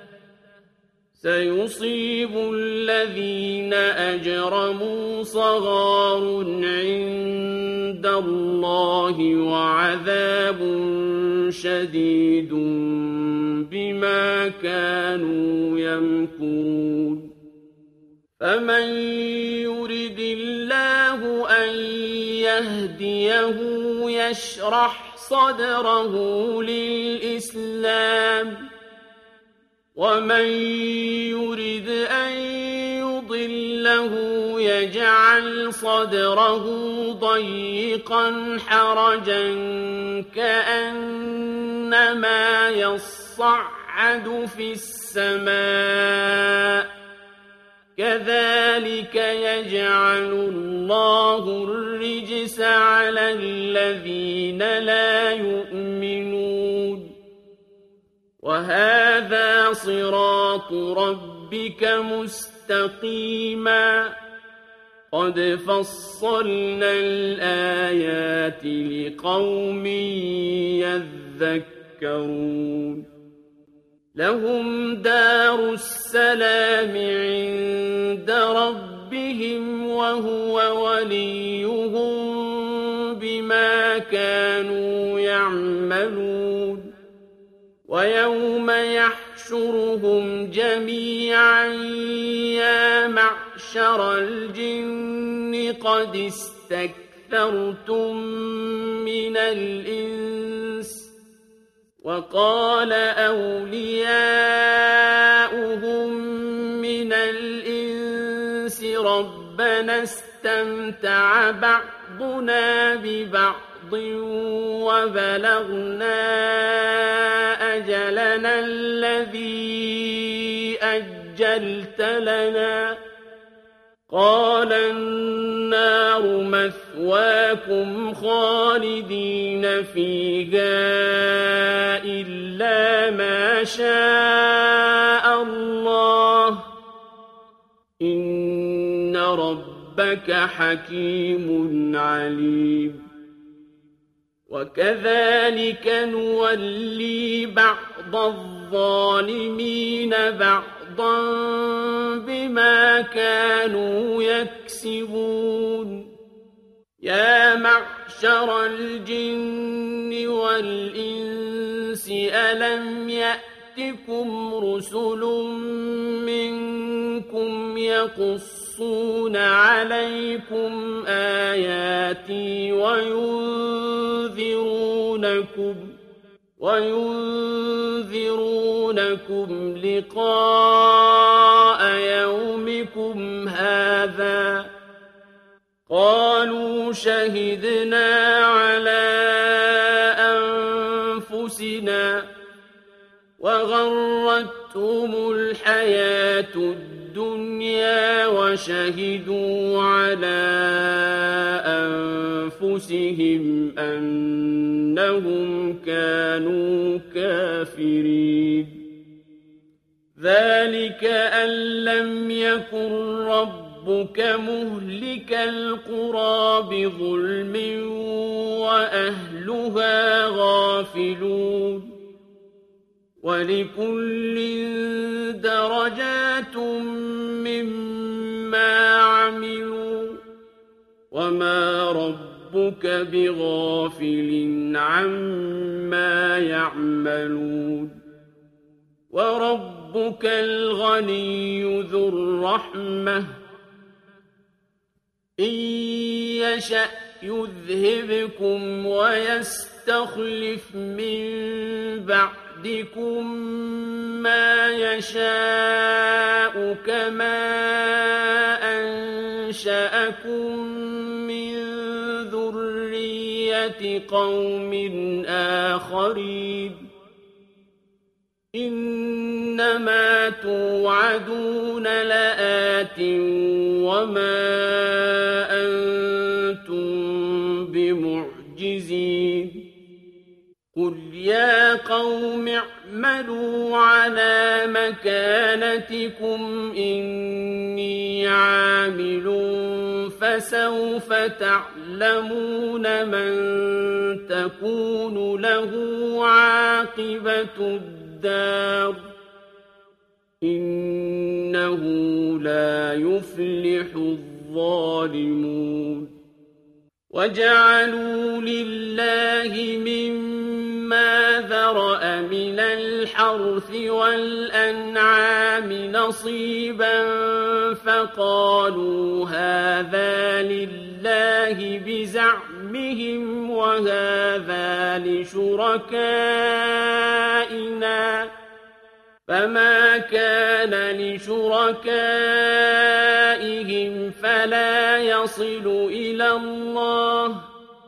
سَيُصِيبُ الَّذِينَ أَجْرَمُوا صَغَارٌ عِندَ اللَّهِ وَعَذَابٌ شَدِيدٌ بِمَا كَانُوا يَمْكُرُونَ فَمَن يُرِدِ اللَّهُ أَن يَهْدِيَهُ يَشْرَحْ صَدْرَهُ لِلْإِسْلَامِ ۖ وَمَن يُرِدْ أَن يُضِلَّهُ يَجْعَلْ صَدْرَهُ ضَيِّقًا حَرَجًا كَأَنَّمَا يَصَّعَّدُ فِي السَّمَاءِ ۚ كَذَٰلِكَ يَجْعَلُ اللَّهُ الرِّجْسَ عَلَى الَّذِينَ لَا يُؤْمِنُونَ وَهَٰذَا صِرَاطُ رَبِّكَ مُسْتَقِيمًا ۗ قَدْ فَصَّلْنَا الْآيَاتِ لِقَوْمٍ يَذَّكَّرُونَ لَهُمْ دَارُ السَّلَامِ عِندَ رَبِّهِمْ وَهُوَ وَلِيُّهُم بِمَا كَانُوا يَعْمَلُونَ وَيَوْمَ يَحْشُرُهُمْ جَمِيعًا يَا مَعْشَرَ الْجِنِّ قَدِ اسْتَكْثَرْتُم مِّنَ الْإِنسِ ۖ وَقَالَ أَوْلِيَاؤُهُم مِّنَ الْإِنسِ رَبَّنَا اسْتَمْتَعَ بَعْضُنَا بِبَعْضٍ وَبَلَغْنَا أَجَلَنَا الَّذِي أَجَّلْتَ لَنَا قَالَ النَّارُ مَثْوَاكُمْ خَالِدِينَ فِيهَا إِلَّا مَا شَاءَ اللَّهُ إِنَّ رَبَّكَ حَكِيمٌ عَلِيمٌ وكذلك نولي بعض الظالمين بعضا بما كانوا يكسبون يا معشر الجن والإنس ألم يأتكم رسل منكم يقصون عليكم آياتي وينذرونكم وينذرونكم لقاء يومكم هذا قالوا شهدنا على أنفسنا وغرتهم الحياة الدنيا وشهدوا على أنفسهم أنهم كانوا كافرين ذلك أن لم يكن ربك مهلك القرى بظلم وأهلها غافلون ولكل درجات مما عملوا وما ربك بغافل عما يعملون وربك الغني ذو الرحمة إن يشأ يذهبكم ويستخلف من بعدكم ما يشاء كما أنشأكم من ذرية قوم آخرين إنما توعدون لآت وما أنتم بمعجزين قل يا قوم اعملوا على مكانتكم إني عامل فسوف تعلمون من تكون له عاقبة الدار إنه لا يفلح الظالمون وجعلوا لله مما ذرأ من الحرث والأنعام نصيبا فقالوا هذا لله بزعمهم وهذا لشركائنا فما كان لشركائهم فلا يصل إلى الله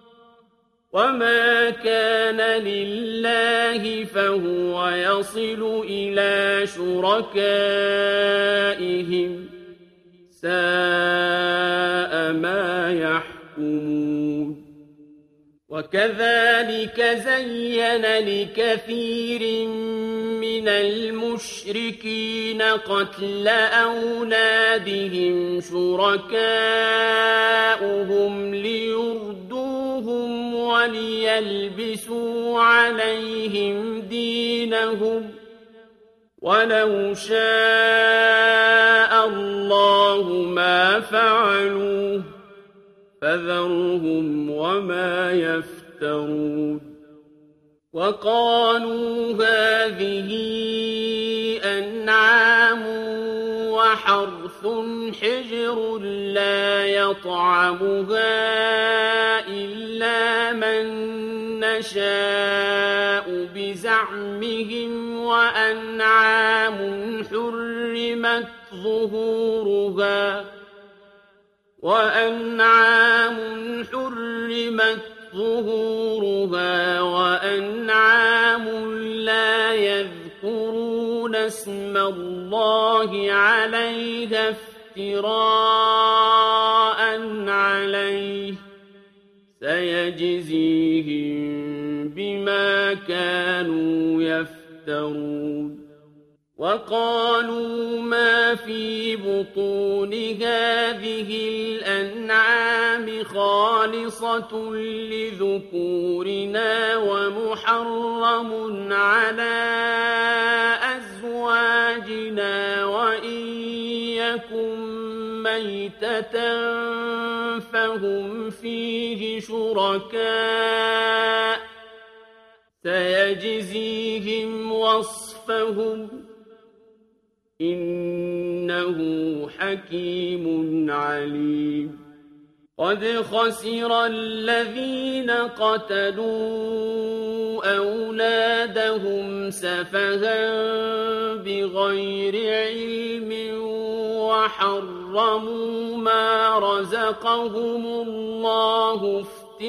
وما كان لله فهو يصل إلى شركائهم ساء ما يحكمون وكذلك زين لكثير من المشركين قتل أولادهم شركاؤهم ليردوهم وليلبسوا عليهم دينهم ولو شاء الله ما فعلوه فذرهم وما يفترون وقالوا هذه أنعام وحرث حجر لا يطعمها إلا من نشاء بزعمهم وأنعام حرمت ظهورها وأنعام حرمت ظهورها وأنعام لا يذكرون اسم الله عليها افتراء عليه سيجزيهم بما كانوا يفترون وقالوا ما في بطون هذه الأنعام خالصة لذكورنا ومحرم على أزواجنا وإن يكن ميتة فهم فيه شركاء سيجزيهم وصفهم إنه حكيم عليم قد خسر الذين قتلوا أولادهم سفها بغير علم وحرموا ما رزقهم الله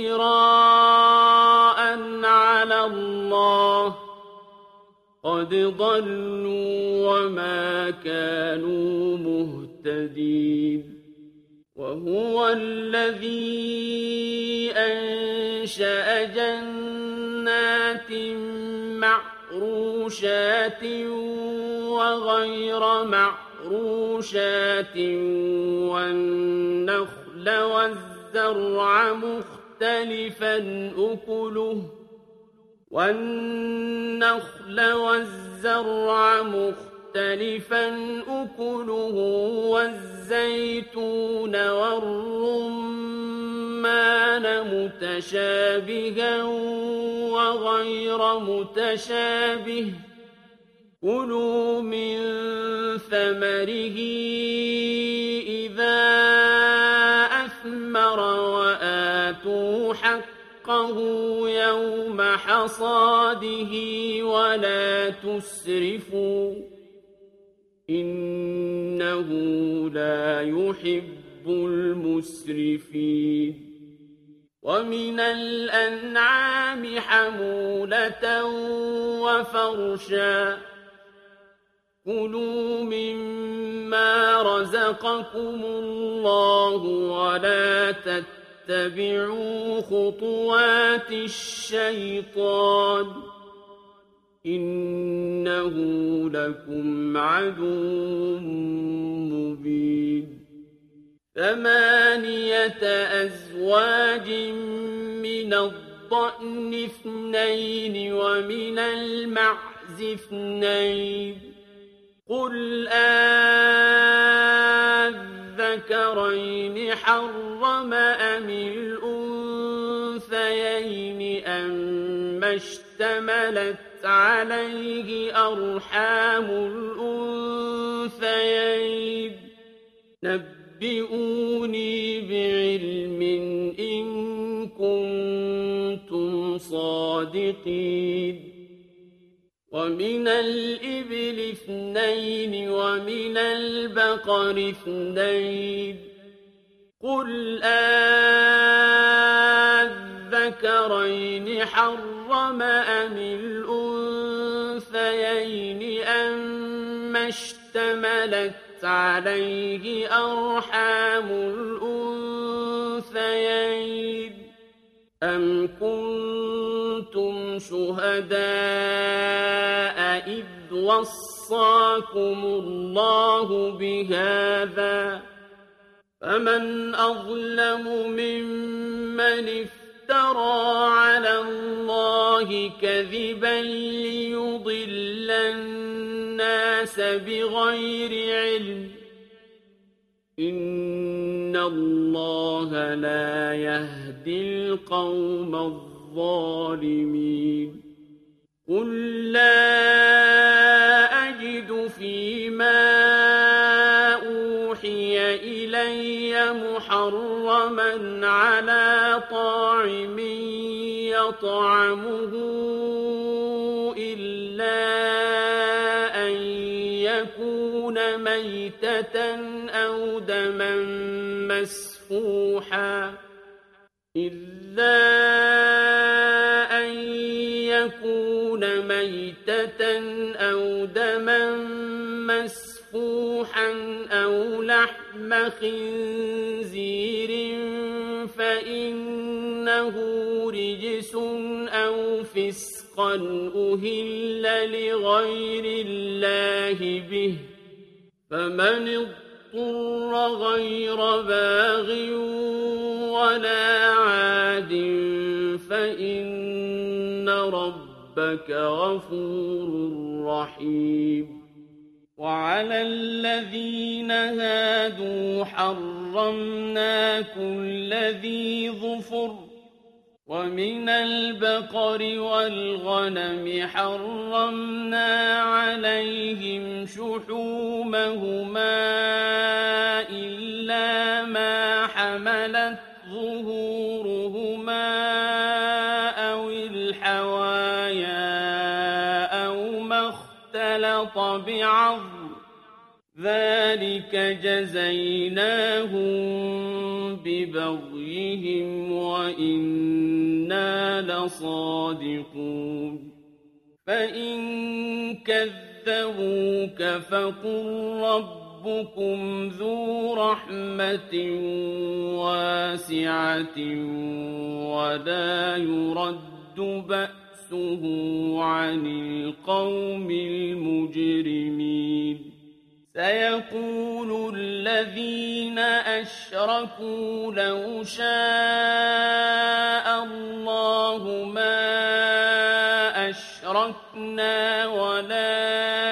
افتراء على الله قد ضلوا وما كانوا مهتدين وهو الذي أنشأ جنات معروشات وغير معروشات والنخل والزرع مختلفا أكله والنخل والزرع مختلفا أكله والزيتون والرمان متشابها وغير متشابه كلوا من ثمره إذا أثمر وآتوا حقه يوم حصاده ولا تسرفوا إنه لا يحب المسرفين ومن الأنعام حمولة وفرشا كلوا مما رزقكم الله ولا تتبعوا خطوات الشيطان إنه لكم عدو مبين ثمانية أزواج من الضأن اثنين ومن المعز اثنين قل أذكرين حرم أم الأنثيين أما اشتملت عليه أرحام الأنثيين نبئوني بعلم إن كنتم صادقين ومن الإبل اثنين ومن البقر اثنين قل أذكرين حرم أم الأنثيين أما اشتملت عليه أرحام الأنثيين أم كنتم شهداء إذ وصاكم الله بهذا فمن أظلم ممن افترى على الله كذبا ليضل الناس بغير علم إن الله لا يهدي القوم الظالمين قل لا أجد فيما أوحي إلي محرما على طاعم يطعمه إلا أن يكون ميتة أو دما مسفوحا إلا أن يكون ميتة أو دما مسفوحا أو لحم خنزير فإنه رجس أو فسقا أهل لغير الله به فمن اضطر غير باغ ولا عاد فإن ربك غفور رحيم وعلى الذين هادوا حرمنا كل ذي ظفر ومن البقر والغنم حرمنا عليهم شحومهما إلا ما حملت ظهورهما أو الحوايا أو ما اختلط بعظم ذلك جزيناهم ببغيهم وإنا لصادقون فإن كذبوك فقل ربكم ذو رحمة واسعة ولا يرد بأسه عن القوم المجرمين سيقول الذين أشركوا لو شاء الله ما أشركنا ولا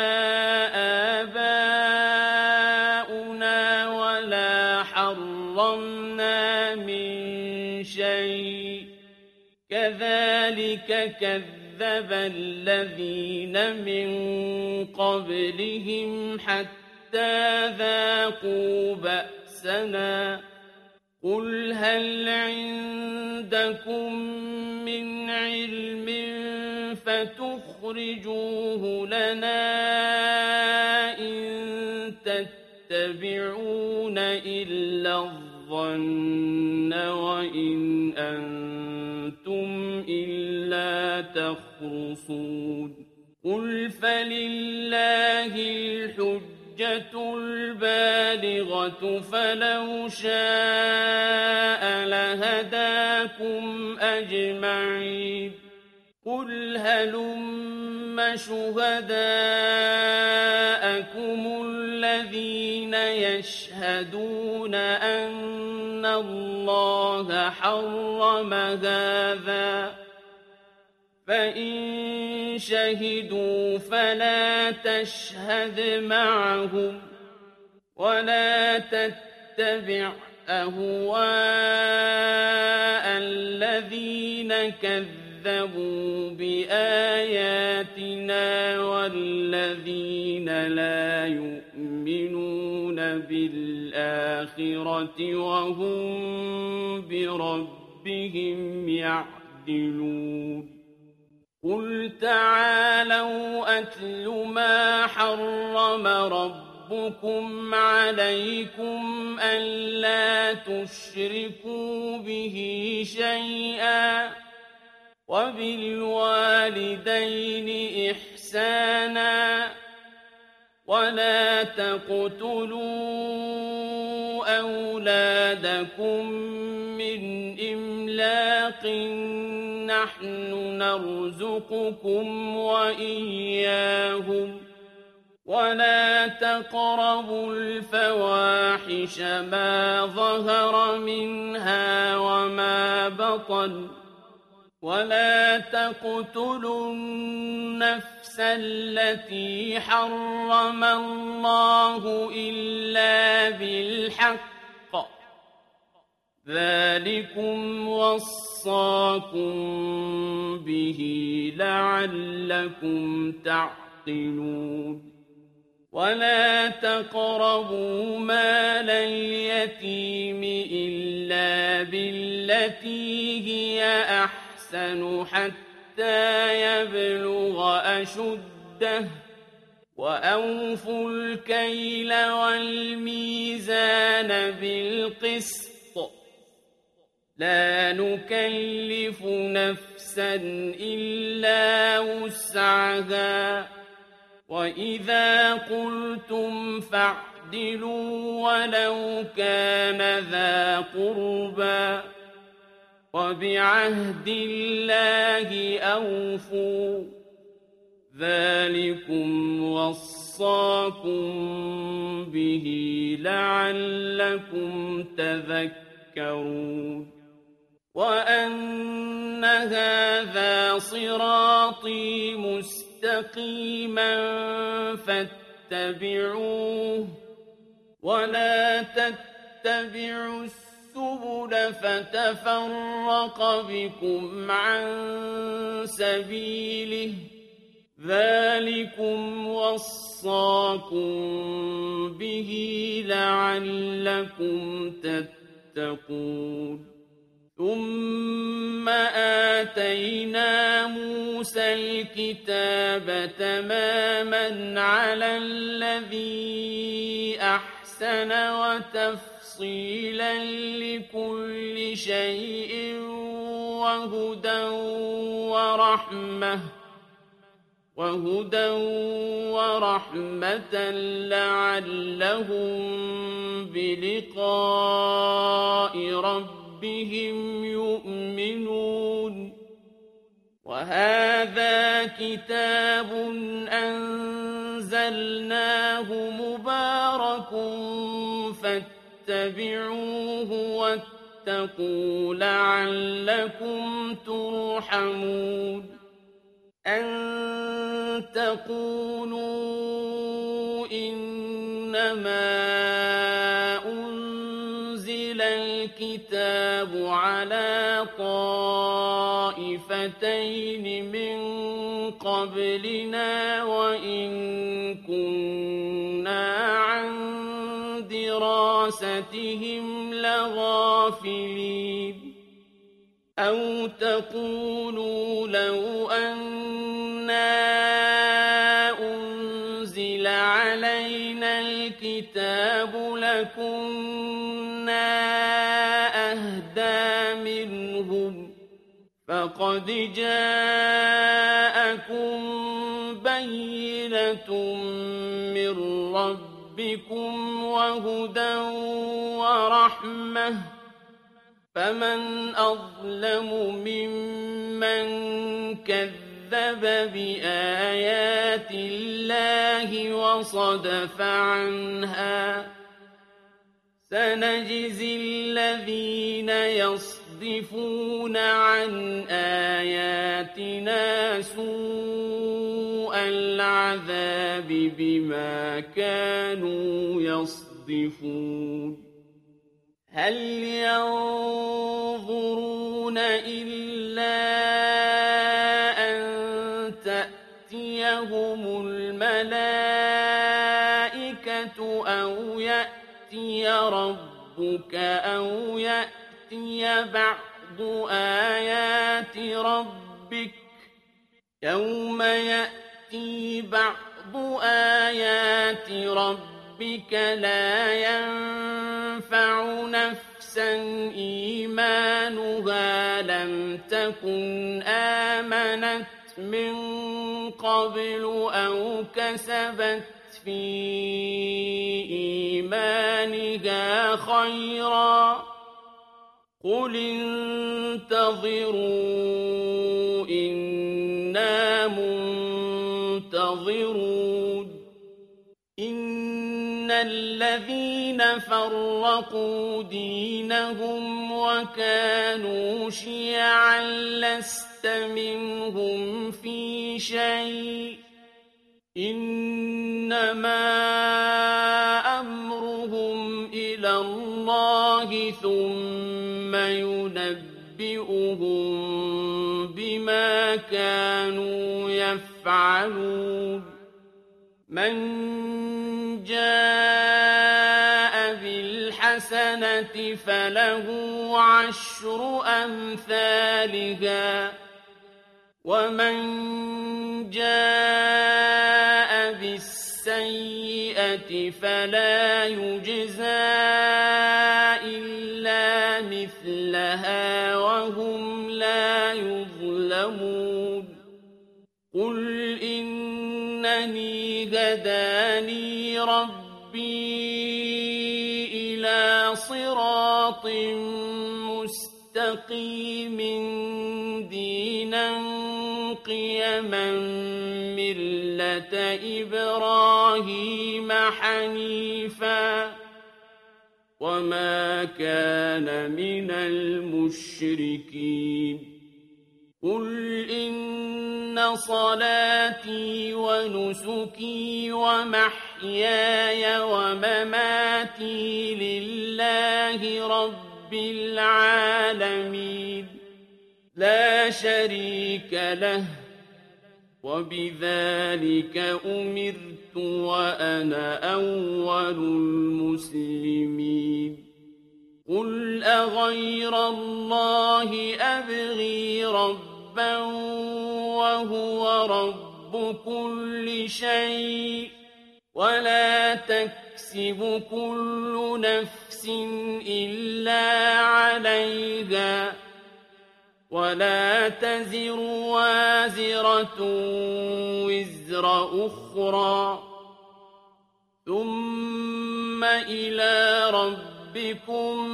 آباؤنا ولا حرمنا من شيء كذلك كذب الذين من قبلهم حتى ذاقوا بأسنا قل هل عندكم من علم فتخرجوه لنا إن تتبعون إلا الظن وإن أنتم إلا تخرصون قل فلله الحجة البالغة فلو شاء لهداكم أجمعين قل هلم شهداءكم الذين يشهدون أن الله حرم هذا فإن شهدوا فلا تشهد معهم ولا تتبع أهواء الذين كذبوا بآياتنا والذين لا يؤمنون بالآخرة وهم بربهم يعدلون قل تعالوا أتل ما حرم ربكم عليكم ألا تشركوا به شيئا وبالوالدين إحسانا ولا تقتلوا أولادكم من إملاق نحن نرزقكم وإياهم ولا تقربوا الفواحش ما ظهر منها وما بطن ولا تقتلوا النفس التي حرم الله إلا بالحق ذلكم وصاكم به لعلكم تعقلون ولا تقربوا مال اليتيم إلا بالتي هي أحسن حتى يبلغ أشده وأوفوا الكيل والميزان بالقسط لا نكلف نفسا إلا وسعها وإذا قلتم فاعدلوا ولو كان ذا قربى وبعهد الله أوفوا ذلكم وصاكم به لعلكم تذكرون وأن هذا صراطي مستقيما فاتبعوه ولا تتبعوا السبل فتفرق بكم عن سبيله ذلكم وصاكم به لعلكم تتقون ثم آتينا موسى الكتاب تماما على الذي أحسن وتفصيلا لكل شيء وهدى ورحمة وهدى ورحمة لعلهم بلقاء ربهم يؤمنون وهذا كتاب أنزلناه مبارك فاتبعوه واتقوا لعلكم ترحمون أن تقولوا إنما أنزل الكتاب على طائفتين من قبلنا وإن كنا عن دراستهم لغافلين أو تقولوا لو أنا أنزل علينا الكتاب لكنا أهدى منهم فقد جاءكم بينة من ربكم وهدى ورحمة فمن أظلم ممن كذب بآيات الله وصدف عنها سنجزي الذين يصدفون عن آياتنا سوء العذاب بما كانوا يصدفون هل ينظرون إلا أن تأتيهم الملائكة أو يأتي ربك أو يأتي بعض آيات ربك يوم يأتي بعض آيات ربك ربك لا ينفع نفسا إيمانها لم تكن آمنت من قبل أو كسبت في إيمانها خيرا قل انتظروا إنا منتظرون إن الذين فرقوا دينهم وكانوا شيعا لست منهم في شيء إنما أمرهم إلى الله ثم ينبئهم بما كانوا يفعلون من جاء بالحسنة فله عشر أمثالها ومن جاء بالسيئة فلا يجزى إلا مثلها وهم لا يظلمون قل إنني هداني ربي إلى صراط مستقيم دينا قيما ملة إبراهيم حنيفا وما كان من المشركين قل إن صلاتي ونسكي ومحياي ومماتي لله رب العالمين لا شريك له وبذلك أمرت وأنا أول المسلمين قل أغير الله أبغي ربا وهو رب كل شيء ولا تكسب كل نفس إلا عليها ولا تزر وازرة وزر أخرى ثم إلى ربكم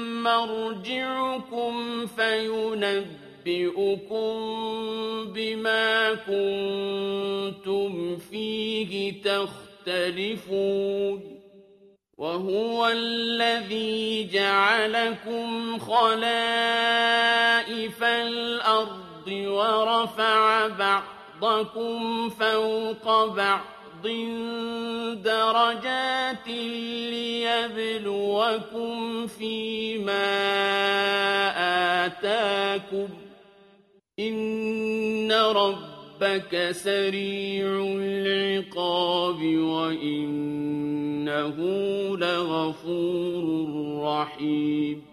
مرجعكم فينبئكم بما كنتم فيه تختلفون وهو الذي جعلكم خلائف الأرض ورفع بعضكم فوق بعض درجات ليبلوكم فيما آتاكم إن ربك سريع العقاب وإنه لغفور رحيم